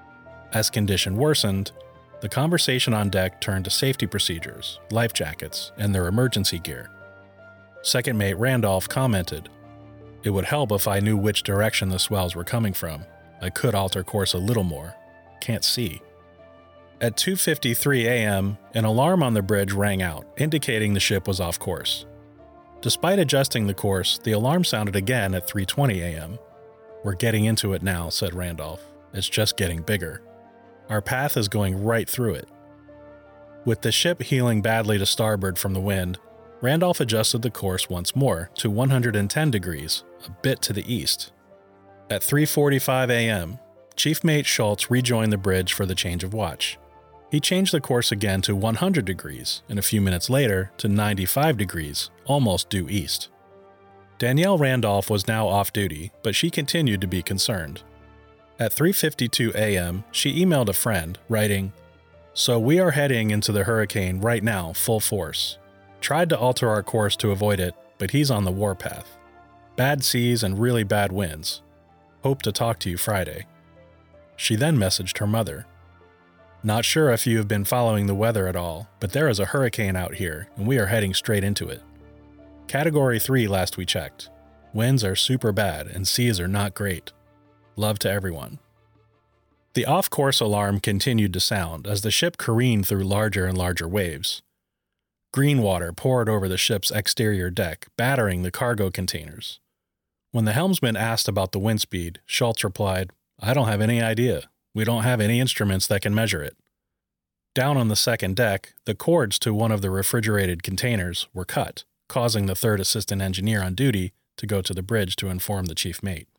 Speaker 3: As condition worsened, the conversation on deck turned to safety procedures, life jackets, and their emergency gear. Second Mate Randolph commented, "It would help if I knew which direction the swells were coming from. I could alter course a little more. Can't see." At two fifty-three a.m., an alarm on the bridge rang out, indicating the ship was off course. Despite adjusting the course, the alarm sounded again at three twenty a.m. "We're getting into it now," said Randolph. "It's just getting bigger. Our path is going right through it." With the ship heeling badly to starboard from the wind, Randolph adjusted the course once more to one hundred ten degrees, a bit to the east. At three forty-five a.m., Chief Mate Schultz rejoined the bridge for the change of watch. He changed the course again to one hundred degrees, and a few minutes later to ninety-five degrees, almost due east. Danielle Randolph was now off duty, but she continued to be concerned. At three fifty-two a.m., she emailed a friend, writing, "So we are heading into the hurricane right now, full force. Tried to alter our course to avoid it, but he's on the warpath. Bad seas and really bad winds. Hope to talk to you Friday." She then messaged her mother. "Not sure if you have been following the weather at all, but there is a hurricane out here, and we are heading straight into it. Category three last we checked. Winds are super bad, and seas are not great. Love to everyone." The off-course alarm continued to sound as the ship careened through larger and larger waves. Green water poured over the ship's exterior deck, battering the cargo containers. When the helmsman asked about the wind speed, Schultz replied, "I don't have any idea. We don't have any instruments that can measure it." Down on the second deck, the cords to one of the refrigerated containers were cut, causing the third assistant engineer on duty to go to the bridge to inform the chief mate.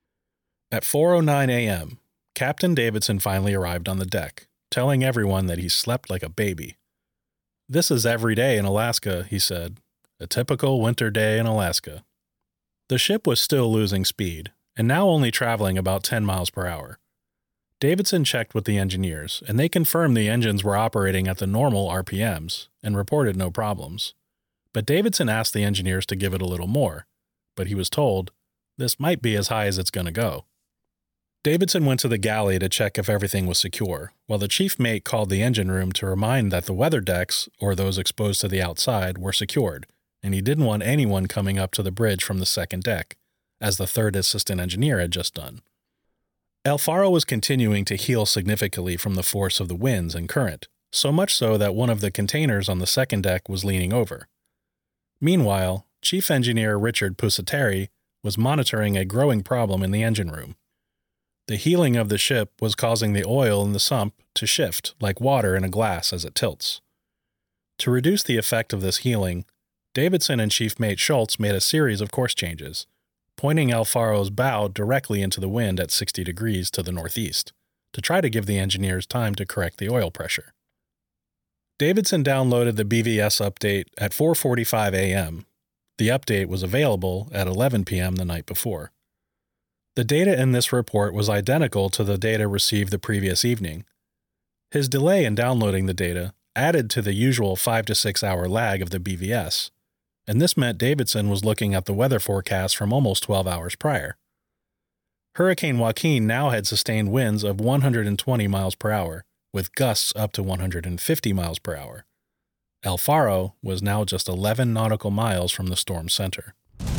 Speaker 3: At four oh nine a.m., Captain Davidson finally arrived on the deck, telling everyone that he slept like a baby. "This is every day in Alaska," he said. "A typical winter day in Alaska." The ship was still losing speed, and now only traveling about ten miles per hour. Davidson checked with the engineers, and they confirmed the engines were operating at the normal R P Ms and reported no problems. But Davidson asked the engineers to give it a little more, but he was told, this might be as high as it's going to go. Davidson went to the galley to check if everything was secure, while the chief mate called the engine room to remind that the weather decks, or those exposed to the outside, were secured, and he didn't want anyone coming up to the bridge from the second deck, as the third assistant engineer had just done. Alfaro was continuing to heal significantly from the force of the winds and current, so much so that one of the containers on the second deck was leaning over. Meanwhile, Chief Engineer Richard Pusateri was monitoring a growing problem in the engine room. The heeling of the ship was causing the oil in the sump to shift like water in a glass as it tilts. To reduce the effect of this heeling, Davidson and Chief Mate Schultz made a series of course changes, pointing Alfaro's bow directly into the wind at sixty degrees to the northeast, to try to give the engineers time to correct the oil pressure. Davidson downloaded the B V S update at four forty-five a.m. The update was available at eleven p.m. the night before. The data in this report was identical to the data received the previous evening. His delay in downloading the data added to the usual five to six hour lag of the B V S, and this meant Davidson was looking at the weather forecast from almost twelve hours prior. Hurricane Joaquin now had sustained winds of one hundred twenty miles per hour, with gusts up to one hundred fifty miles per hour. Alfaro was now just eleven nautical miles from the storm's center.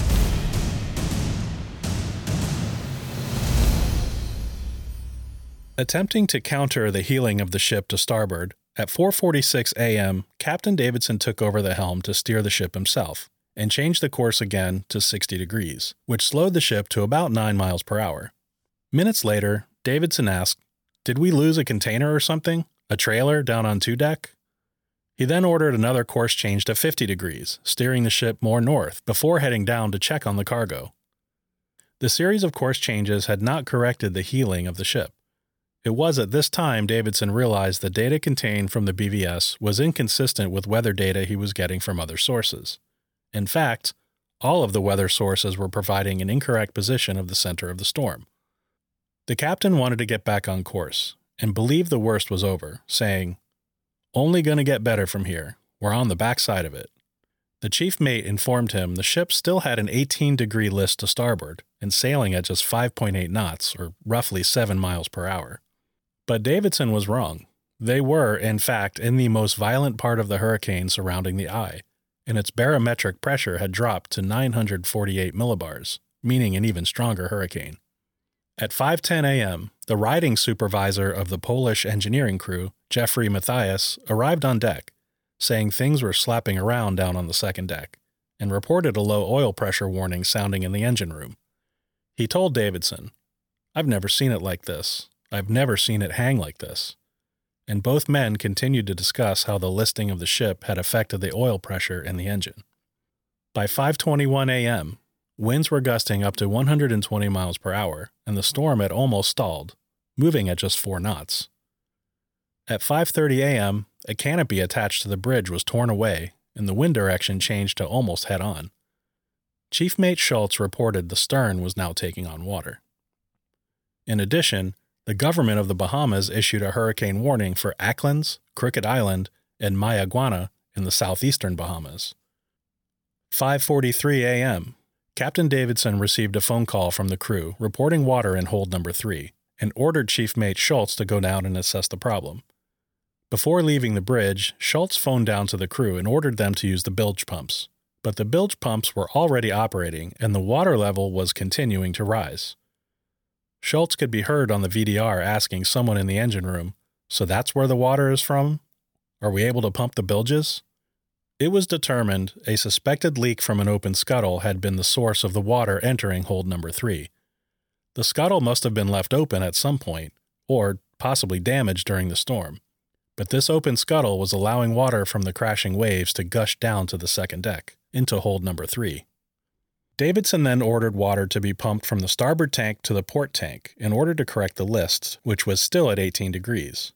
Speaker 3: Attempting to counter the heeling of the ship to starboard, at four forty-six a.m., Captain Davidson took over the helm to steer the ship himself, and changed the course again to sixty degrees, which slowed the ship to about nine miles per hour. Minutes later, Davidson asked, "Did we lose a container or something? A trailer down on two deck?" He then ordered another course change to fifty degrees, steering the ship more north before heading down to check on the cargo. The series of course changes had not corrected the heeling of the ship. It was at this time Davidson realized the data contained from the B V S was inconsistent with weather data he was getting from other sources. In fact, all of the weather sources were providing an incorrect position of the center of the storm. The captain wanted to get back on course, and believed the worst was over, saying, "Only gonna get better from here. We're on the backside of it." The chief mate informed him the ship still had an eighteen degree list to starboard, and sailing at just five point eight knots, or roughly seven miles per hour. But Davidson was wrong. They were, in fact, in the most violent part of the hurricane surrounding the eye, and its barometric pressure had dropped to nine hundred forty-eight millibars, meaning an even stronger hurricane. At five ten a.m., the riding supervisor of the Polish engineering crew, Jeffrey Matthias, arrived on deck, saying things were slapping around down on the second deck, and reported a low oil pressure warning sounding in the engine room. He told Davidson, "I've never seen it like this. I've never seen it hang like this." And both men continued to discuss how the listing of the ship had affected the oil pressure in the engine. By five twenty-one a.m., winds were gusting up to one hundred twenty miles per hour, and the storm had almost stalled, moving at just four knots. At five thirty a.m., a canopy attached to the bridge was torn away, and the wind direction changed to almost head-on. Chief Mate Schultz reported the stern was now taking on water. In addition, the government of the Bahamas issued a hurricane warning for Acklins, Crooked Island, and Mayaguana in the southeastern Bahamas. five forty-three a.m., Captain Davidson received a phone call from the crew reporting water in hold number three, and ordered Chief Mate Schultz to go down and assess the problem. Before leaving the bridge, Schultz phoned down to the crew and ordered them to use the bilge pumps, but the bilge pumps were already operating and the water level was continuing to rise. Schultz could be heard on the V D R asking someone in the engine room, "So that's where the water is from? Are we able to pump the bilges?" It was determined a suspected leak from an open scuttle had been the source of the water entering hold number three. The scuttle must have been left open at some point, or possibly damaged during the storm, but this open scuttle was allowing water from the crashing waves to gush down to the second deck, into hold number three. Davidson then ordered water to be pumped from the starboard tank to the port tank in order to correct the list, which was still at eighteen degrees.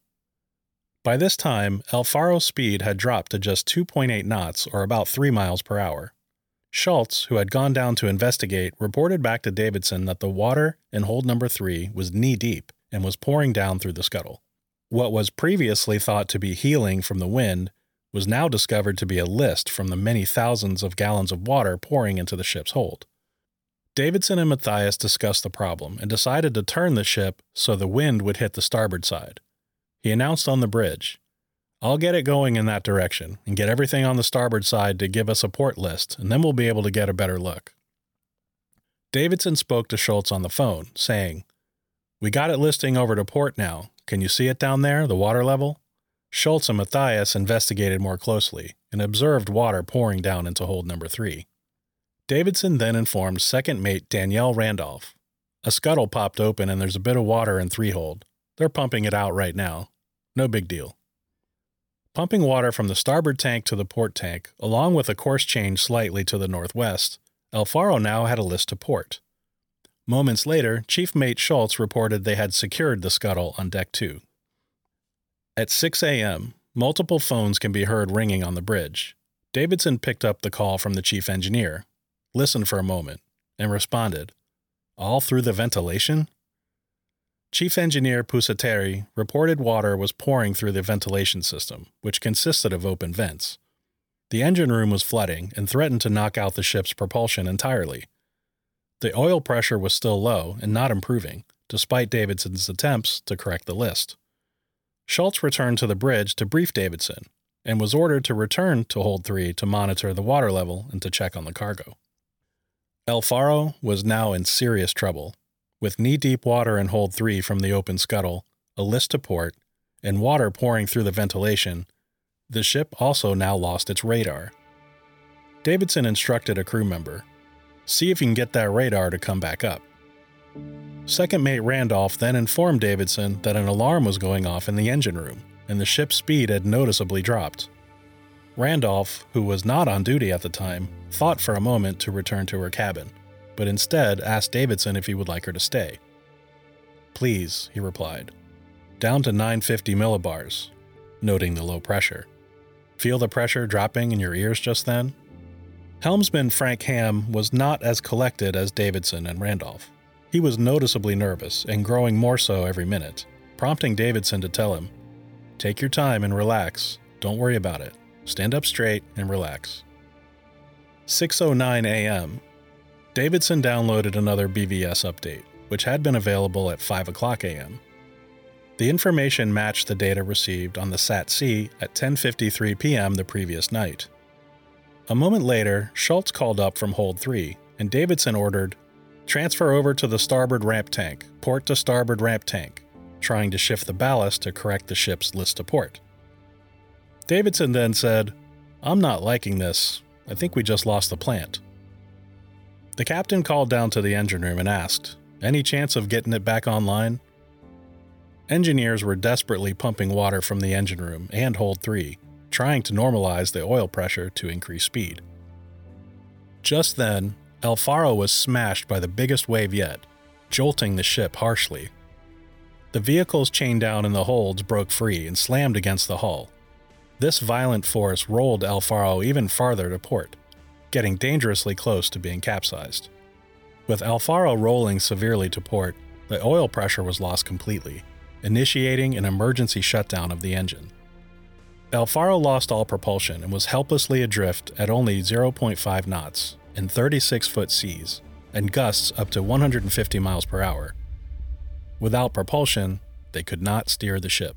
Speaker 3: By this time, Alfaro's speed had dropped to just two point eight knots, or about three miles per hour. Schultz, who had gone down to investigate, reported back to Davidson that the water in hold number three was knee-deep and was pouring down through the scuttle. What was previously thought to be heeling from the wind was now discovered to be a list from the many thousands of gallons of water pouring into the ship's hold. Davidson and Matthias discussed the problem and decided to turn the ship so the wind would hit the starboard side. He announced on the bridge, "I'll get it going in that direction and get everything on the starboard side to give us a port list, and then we'll be able to get a better look." Davidson spoke to Schultz on the phone, saying, "We got it listing over to port now. Can you see it down there, the water level?" Schultz and Matthias investigated more closely and observed water pouring down into hold number three. Davidson then informed second mate Danielle Randolph. "A scuttle popped open and there's a bit of water in three hold. They're pumping it out right now. No big deal." Pumping water from the starboard tank to the port tank, along with a course change slightly to the northwest, Alfaro now had a list to port. Moments later, Chief Mate Schultz reported they had secured the scuttle on deck two. At six a.m., multiple phones can be heard ringing on the bridge. Davidson picked up the call from the chief engineer, listened for a moment, and responded, "All through the ventilation?" Chief Engineer Pusateri reported water was pouring through the ventilation system, which consisted of open vents. The engine room was flooding and threatened to knock out the ship's propulsion entirely. The oil pressure was still low and not improving, despite Davidson's attempts to correct the list. Schultz returned to the bridge to brief Davidson and was ordered to return to Hold three to monitor the water level and to check on the cargo. Alfaro was now in serious trouble. With knee-deep water in Hold three from the open scuttle, a list to port, and water pouring through the ventilation, the ship also now lost its radar. Davidson instructed a crew member, "See if you can get that radar to come back up." Second Mate Randolph then informed Davidson that an alarm was going off in the engine room, and the ship's speed had noticeably dropped. Randolph, who was not on duty at the time, thought for a moment to return to her cabin, but instead asked Davidson if he would like her to stay. "Please," he replied. "Down to nine fifty millibars," noting the low pressure. "Feel the pressure dropping in your ears just then?" Helmsman Frank Ham was not as collected as Davidson and Randolph. He was noticeably nervous and growing more so every minute, prompting Davidson to tell him, "Take your time and relax. Don't worry about it. Stand up straight and relax." six oh nine a.m. Davidson downloaded another B V S update, which had been available at five o'clock a.m. The information matched the data received on the S A T C at ten fifty-three p.m. the previous night. A moment later, Schultz called up from Hold three, and Davidson ordered, "Transfer over to the starboard ramp tank, port to starboard ramp tank," trying to shift the ballast to correct the ship's list to port. Davidson then said, "I'm not liking this. I think we just lost the plant." The captain called down to the engine room and asked, "Any chance of getting it back online?" Engineers were desperately pumping water from the engine room and Hold three, trying to normalize the oil pressure to increase speed. Just then, Alfaro was smashed by the biggest wave yet, jolting the ship harshly. The vehicles chained down in the holds broke free and slammed against the hull. This violent force rolled Alfaro even farther to port, getting dangerously close to being capsized. With Alfaro rolling severely to port, the oil pressure was lost completely, initiating an emergency shutdown of the engine. Alfaro lost all propulsion and was helplessly adrift at only zero point five knots in thirty-six foot seas and gusts up to one hundred fifty miles per hour. Without propulsion, they could not steer the ship.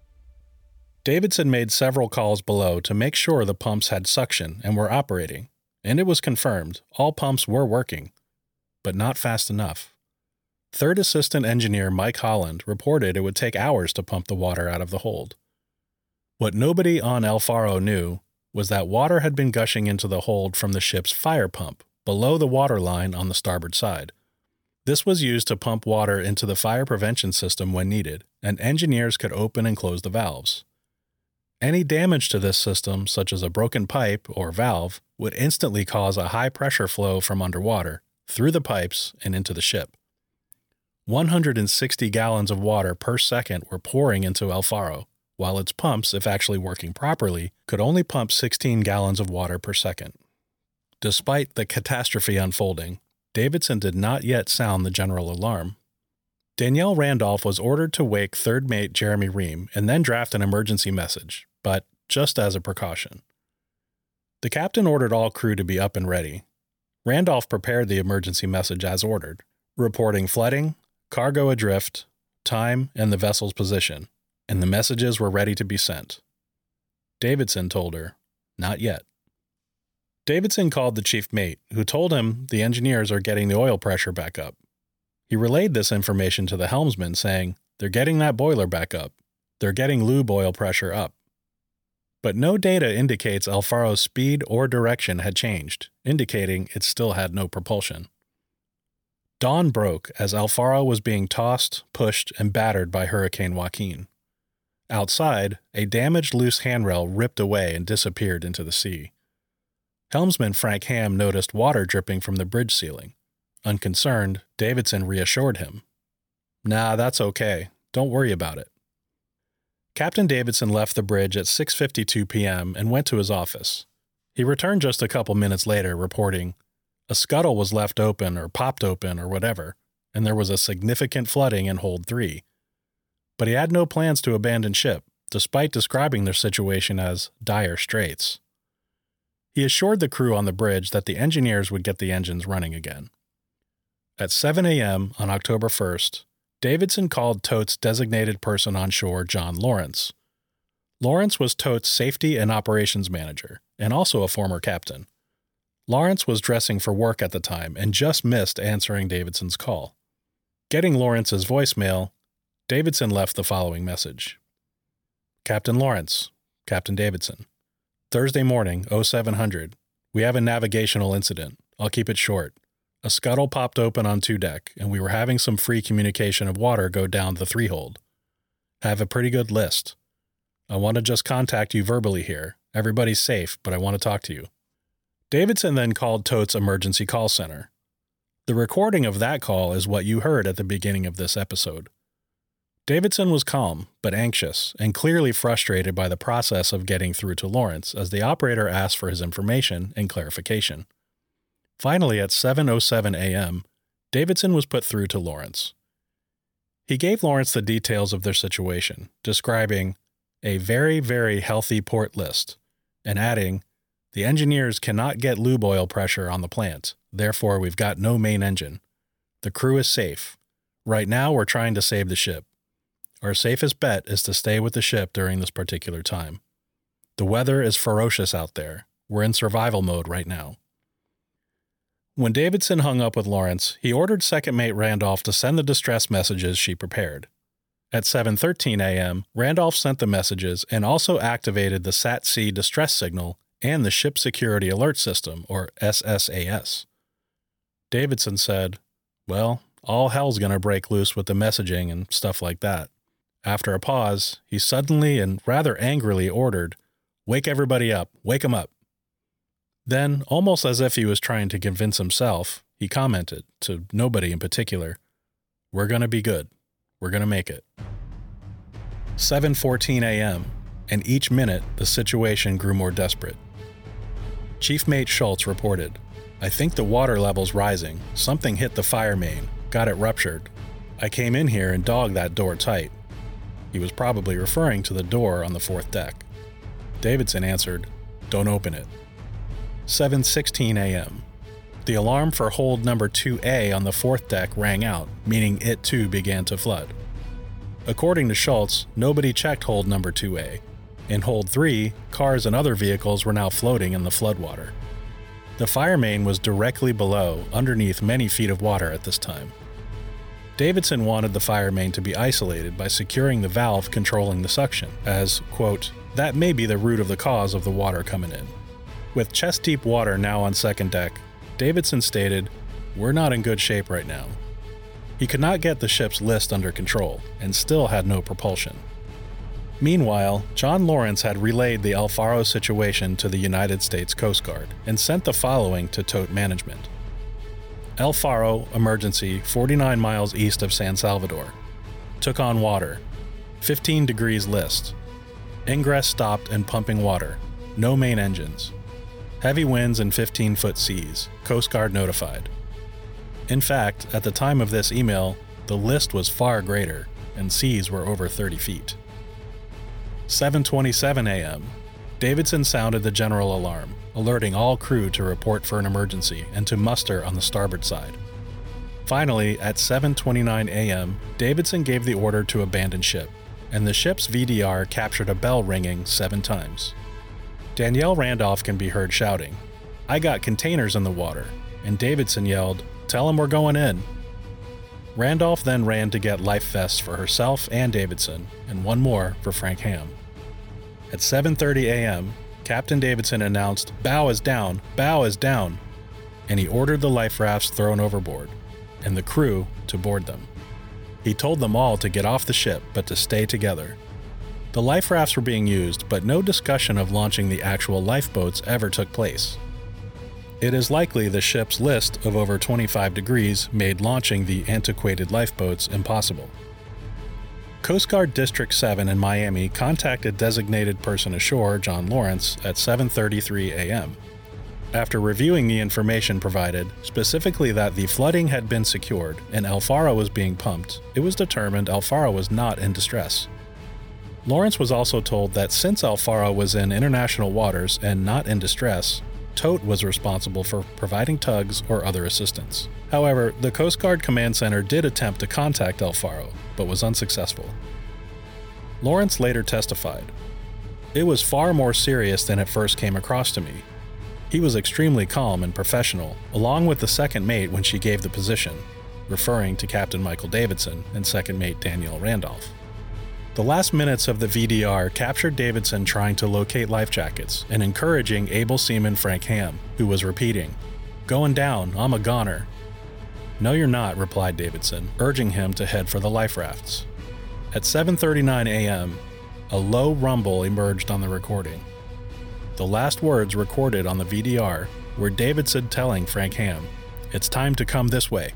Speaker 3: Davidson made several calls below to make sure the pumps had suction and were operating, and it was confirmed all pumps were working, but not fast enough. Third Assistant Engineer Mike Holland reported it would take hours to pump the water out of the hold. What nobody on Alfaro knew was that water had been gushing into the hold from the ship's fire pump below the water line on the starboard side. This was used to pump water into the fire prevention system when needed, and engineers could open and close the valves. Any damage to this system, such as a broken pipe or valve, would instantly cause a high-pressure flow from underwater, through the pipes, and into the ship. one hundred sixty gallons of water per second were pouring into Alfaro, while its pumps, if actually working properly, could only pump sixteen gallons of water per second. Despite the catastrophe unfolding, Davidson did not yet sound the general alarm. Danielle Randolph was ordered to wake third mate Jeremy Ream and then draft an emergency message, but just as a precaution. The captain ordered all crew to be up and ready. Randolph prepared the emergency message as ordered, reporting flooding, cargo adrift, time, and the vessel's position, and the messages were ready to be sent. Davidson told her, "Not yet." Davidson called the chief mate, who told him the engineers are getting the oil pressure back up. He relayed this information to the helmsman, saying, "They're getting that boiler back up. They're getting lube oil pressure up." But no data indicates El Faro's speed or direction had changed, indicating it still had no propulsion. Dawn broke as El Faro was being tossed, pushed, and battered by Hurricane Joaquin. Outside, a damaged loose handrail ripped away and disappeared into the sea. Helmsman Frank Ham noticed water dripping from the bridge ceiling. Unconcerned, Davidson reassured him. "Nah, that's okay. Don't worry about it." Captain Davidson left the bridge at six fifty-two p.m. and went to his office. He returned just a couple minutes later, reporting, "A scuttle was left open or popped open or whatever, and there was a significant flooding in Hold three. But he had no plans to abandon ship, despite describing their situation as dire straits." He assured the crew on the bridge that the engineers would get the engines running again. At seven a.m. on October first, Davidson called Tote's designated person on shore, John Lawrence. Lawrence was Tote's safety and operations manager, and also a former captain. Lawrence was dressing for work at the time and just missed answering Davidson's call. Getting Lawrence's voicemail, Davidson left the following message. "Captain Lawrence, Captain Davidson. Thursday morning, oh seven hundred. We have a navigational incident. I'll keep it short. A scuttle popped open on two deck, and we were having some free communication of water go down the three-hold. Have a pretty good list. I want to just contact you verbally here. Everybody's safe, but I want to talk to you." Davidson then called Tote's emergency call center. The recording of that call is what you heard at the beginning of this episode. Davidson was calm, but anxious, and clearly frustrated by the process of getting through to Lawrence as the operator asked for his information and clarification. Finally, at seven oh seven a.m., Davidson was put through to Lawrence. He gave Lawrence the details of their situation, describing a very, very healthy port list, and adding, "The engineers cannot get lube oil pressure on the plant, therefore we've got no main engine. The crew is safe. Right now we're trying to save the ship. Our safest bet is to stay with the ship during this particular time. The weather is ferocious out there. We're in survival mode right now." When Davidson hung up with Lawrence, he ordered Second Mate Randolph to send the distress messages she prepared. At seven thirteen a.m., Randolph sent the messages and also activated the S A T C distress signal and the Ship Security Alert System, or S S A S. Davidson said, "Well, all hell's gonna break loose with the messaging and stuff like that." After a pause, he suddenly and rather angrily ordered, "Wake everybody up, wake 'em up." Then, almost as if he was trying to convince himself, he commented, to nobody in particular, "We're gonna be good. We're gonna make it." seven fourteen a.m., and each minute the situation grew more desperate. Chief Mate Schultz reported, "I think the water level's rising. Something hit the fire main, got it ruptured. I came in here and dogged that door tight." He was probably referring to the door on the fourth deck. Davidson answered, "Don't open it." seven sixteen a.m. The alarm for hold number two A on the fourth deck rang out, meaning it too began to flood. According to Schultz, nobody checked hold number two A. In hold three, cars and other vehicles were now floating in the floodwater. The fire main was directly below, underneath many feet of water at this time. Davidson wanted the fire main to be isolated by securing the valve controlling the suction, as, quote, "that may be the root of the cause of the water coming in." With chest-deep water now on second deck, Davidson stated, "We're not in good shape right now." He could not get the ship's list under control, and still had no propulsion. Meanwhile, John Lawrence had relayed the El Faro situation to the United States Coast Guard, and sent the following to Tote management. El Faro, emergency, forty-nine miles east of San Salvador. Took on water. fifteen degrees list. Ingress stopped and pumping water. No main engines. Heavy winds and fifteen-foot seas. Coast Guard notified. In fact, at the time of this email, the list was far greater, and seas were over thirty feet. seven twenty-seven a.m. Davidson sounded the general alarm, alerting all crew to report for an emergency and to muster on the starboard side. Finally, at seven twenty-nine a.m., Davidson gave the order to abandon ship, and the ship's V D R captured a bell ringing seven times. Danielle Randolph can be heard shouting, "I got containers in the water," and Davidson yelled, "Tell them we're going in." Randolph then ran to get life vests for herself and Davidson, and one more for Frank Ham. At seven thirty a.m., Captain Davidson announced, "Bow is down, bow is down," and he ordered the life rafts thrown overboard, and the crew to board them. He told them all to get off the ship, but to stay together. The life rafts were being used, but no discussion of launching the actual lifeboats ever took place. It is likely the ship's list of over twenty-five degrees made launching the antiquated lifeboats impossible. Coast Guard District seven in Miami contacted designated person ashore John Lawrence at seven thirty-three a.m. After reviewing the information provided, specifically that the flooding had been secured and El Faro was being pumped, it was determined El Faro was not in distress. Lawrence was also told that since El Faro was in international waters and not in distress, Tote was responsible for providing tugs or other assistance. However, the Coast Guard Command Center did attempt to contact El Faro, but was unsuccessful. Lawrence later testified, "It was far more serious than it first came across to me. He was extremely calm and professional, along with the second mate when she gave the position," referring to Captain Michael Davidson and second mate Danielle Randolph. The last minutes of the V D R captured Davidson trying to locate life jackets and encouraging able seaman Frank Ham, who was repeating, "Going down, I'm a goner." "No, you're not," replied Davidson, urging him to head for the life rafts. At seven thirty-nine a.m., a low rumble emerged on the recording. The last words recorded on the V D R were Davidson telling Frank Ham, "It's time to come this way."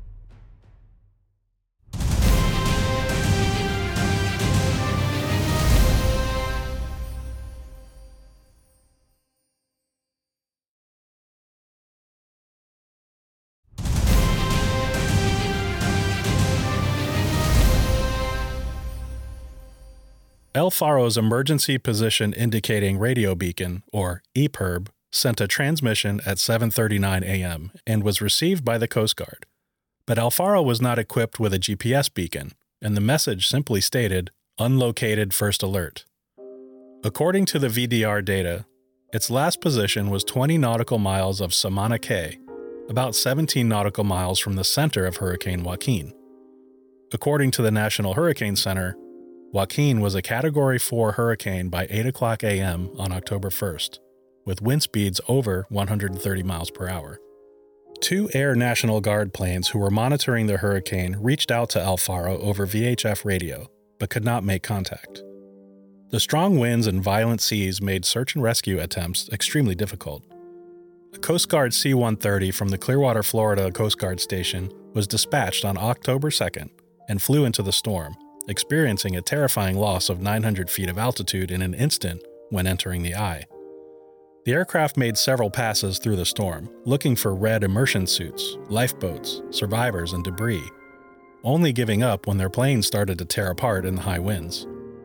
Speaker 3: El Faro's emergency position indicating radio beacon, or E P I R B, sent a transmission at seven thirty-nine a.m. and was received by the Coast Guard. But El Faro was not equipped with a G P S beacon, and the message simply stated, "Unlocated first alert." According to the V D R data, its last position was twenty nautical miles of Samana Cay, about seventeen nautical miles from the center of Hurricane Joaquin. According to the National Hurricane Center, Joaquin was a Category four hurricane by eight o'clock a.m. on October first, with wind speeds over one hundred thirty miles per hour. Two Air National Guard planes who were monitoring the hurricane reached out to El Faro over V H F radio, but could not make contact. The strong winds and violent seas made search and rescue attempts extremely difficult. A Coast Guard C one thirty from the Clearwater, Florida Coast Guard Station was dispatched on October second and flew into the storm, experiencing a terrifying loss of nine hundred feet of altitude in an instant when entering the eye. The aircraft made several passes through the storm, looking for red immersion suits, lifeboats, survivors, and debris, only giving up when their planes started to tear apart in the high winds.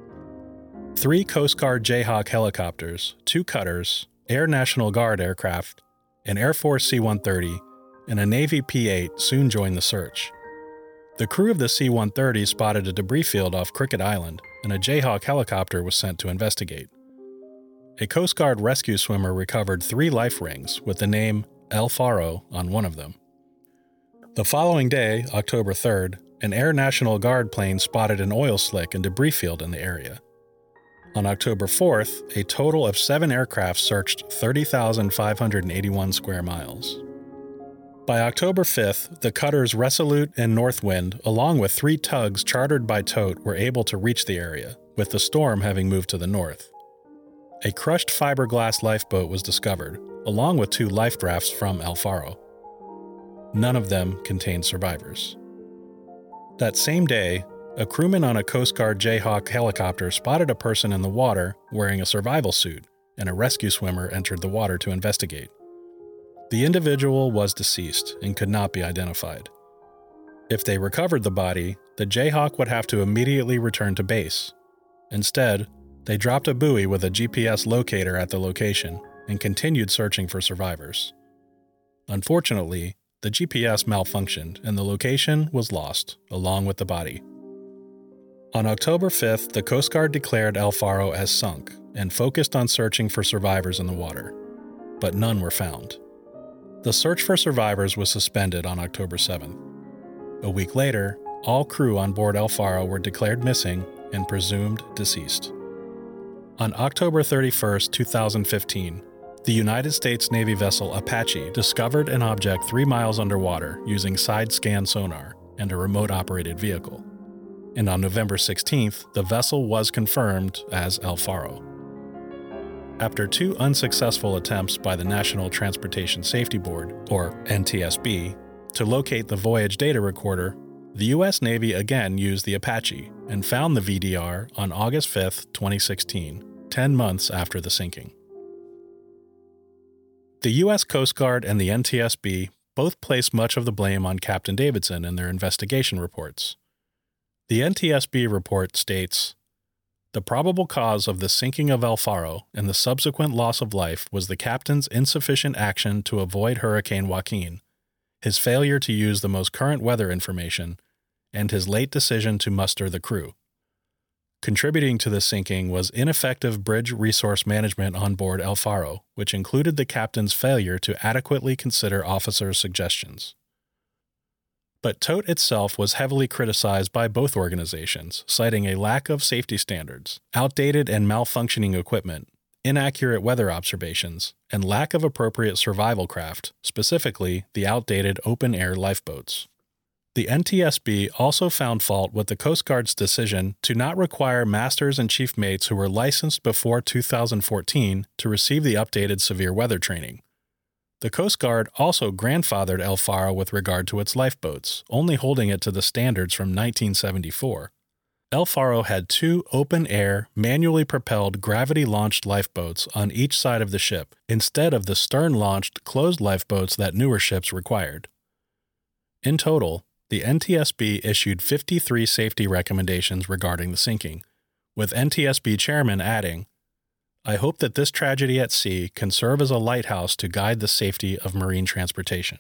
Speaker 3: Three Coast Guard Jayhawk helicopters, two cutters, Air National Guard aircraft, an Air Force C one thirty, and a Navy P eight soon joined the search. The crew of the C one thirty spotted a debris field off Cricket Island, and a Jayhawk helicopter was sent to investigate. A Coast Guard rescue swimmer recovered three life rings with the name El Faro on one of them. The following day, October third, an Air National Guard plane spotted an oil slick and debris field in the area. On October fourth, a total of seven aircraft searched thirty thousand five hundred eighty-one square miles. By October fifth, the cutters Resolute and Northwind, along with three tugs chartered by Tote, were able to reach the area, with the storm having moved to the north. A crushed fiberglass lifeboat was discovered, along with two life rafts from El Faro. None of them contained survivors. That same day, a crewman on a Coast Guard Jayhawk helicopter spotted a person in the water wearing a survival suit, and a rescue swimmer entered the water to investigate. The individual was deceased and could not be identified. If they recovered the body, the Jayhawk would have to immediately return to base. Instead, They dropped a buoy with a G P S locator at the location and continued searching for survivors. Unfortunately, the G P S malfunctioned and the location was lost, along with the body. On October fifth, the Coast Guard declared El Faro as sunk and focused on searching for survivors in the water, but none were found. The search for survivors was suspended on October seventh. A week later, all crew on board El Faro were declared missing and presumed deceased. On October thirty-first, two thousand fifteen, the United States Navy vessel Apache discovered an object three miles underwater using side-scan sonar and a remote-operated vehicle. And on November sixteenth, the vessel was confirmed as El Faro. After two unsuccessful attempts by the National Transportation Safety Board, or N T S B, to locate the voyage data recorder, the U S Navy again used the Apache and found the V D R on August fifth, twenty sixteen, ten months after the sinking. The U S Coast Guard and the N T S B both placed much of the blame on Captain Davidson in their investigation reports. The N T S B report states, "The probable cause of the sinking of El Faro and the subsequent loss of life was the captain's insufficient action to avoid Hurricane Joaquin, his failure to use the most current weather information, and his late decision to muster the crew. Contributing to the sinking was ineffective bridge resource management on board El Faro, which included the captain's failure to adequately consider officers' suggestions." But Tote itself was heavily criticized by both organizations, citing a lack of safety standards, outdated and malfunctioning equipment, inaccurate weather observations, and lack of appropriate survival craft, specifically the outdated open-air lifeboats. The N T S B also found fault with the Coast Guard's decision to not require masters and chief mates who were licensed before two thousand fourteen to receive the updated severe weather training. The Coast Guard also grandfathered El Faro with regard to its lifeboats, only holding it to the standards from nineteen seventy-four. El Faro had two open-air, manually propelled, gravity-launched lifeboats on each side of the ship, instead of the stern-launched, closed lifeboats that newer ships required. In total, the N T S B issued fifty-three safety recommendations regarding the sinking, with N T S B chairman adding, "I hope that this tragedy at sea can serve as a lighthouse to guide the safety of marine transportation."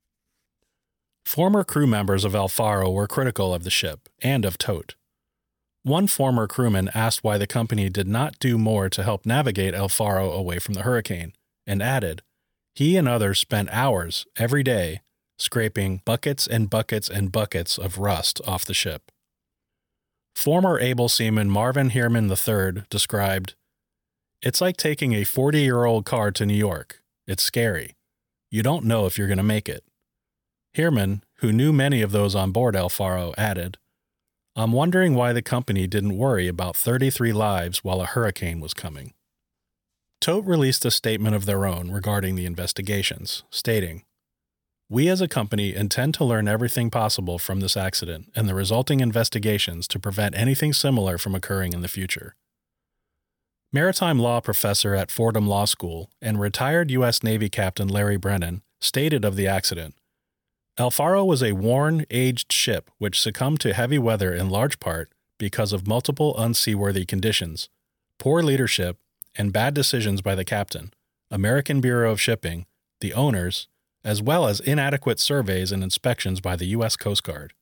Speaker 3: Former crew members of El Faro were critical of the ship and of Tote. One former crewman asked why the company did not do more to help navigate El Faro away from the hurricane, and added, he and others spent hours every day scraping buckets and buckets and buckets of rust off the ship. Former able seaman Marvin Heerman the third described, "It's like taking a forty-year-old car to New York. It's scary. You don't know if you're going to make it." Heerman, who knew many of those on board El Faro, added, "I'm wondering why the company didn't worry about thirty-three lives while a hurricane was coming." Tote released a statement of their own regarding the investigations, stating, "We as a company intend to learn everything possible from this accident and the resulting investigations to prevent anything similar from occurring in the future." Maritime law professor at Fordham Law School and retired U S Navy Captain Larry Brennan stated of the accident, "El Faro was a worn, aged ship which succumbed to heavy weather in large part because of multiple unseaworthy conditions, poor leadership, and bad decisions by the captain, American Bureau of Shipping, the owners, as well as inadequate surveys and inspections by the U S Coast Guard."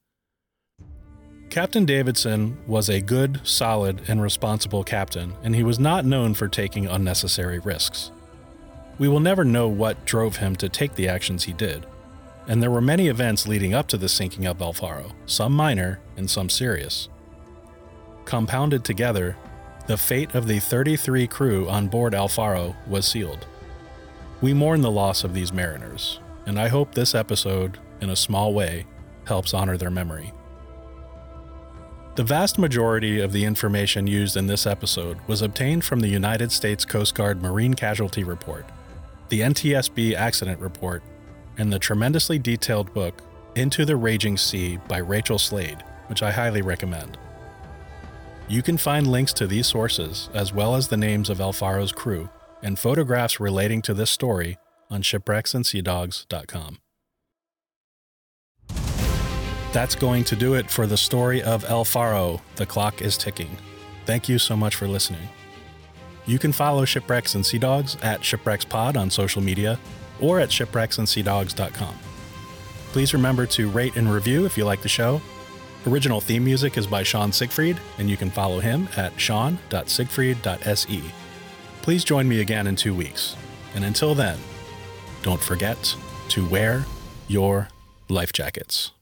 Speaker 3: Captain Davidson was a good, solid, and responsible captain, and he was not known for taking unnecessary risks. We will never know what drove him to take the actions he did, and there were many events leading up to the sinking of El Faro, some minor and some serious. Compounded together, the fate of the thirty-three crew on board El Faro was sealed. We mourn the loss of these mariners, and I hope this episode, in a small way, helps honor their memory. The vast majority of the information used in this episode was obtained from the United States Coast Guard Marine Casualty Report, the N T S B Accident Report, and the tremendously detailed book Into the Raging Sea by Rachel Slade, which I highly recommend. You can find links to these sources, as well as the names of El Faro's crew, and photographs relating to this story on shipwrecks and sea dogs dot com. That's going to do it for the story of El Faro. The clock is ticking. Thank you so much for listening. You can follow Shipwrecks and Sea Dogs at ShipwrecksPod on social media or at shipwrecks and sea dogs dot com. Please remember to rate and review if you like the show. Original theme music is by Sean Siegfried, and you can follow him at sean dot siegfried dot s e. Please join me again in two weeks. And until then, don't forget to wear your life jackets.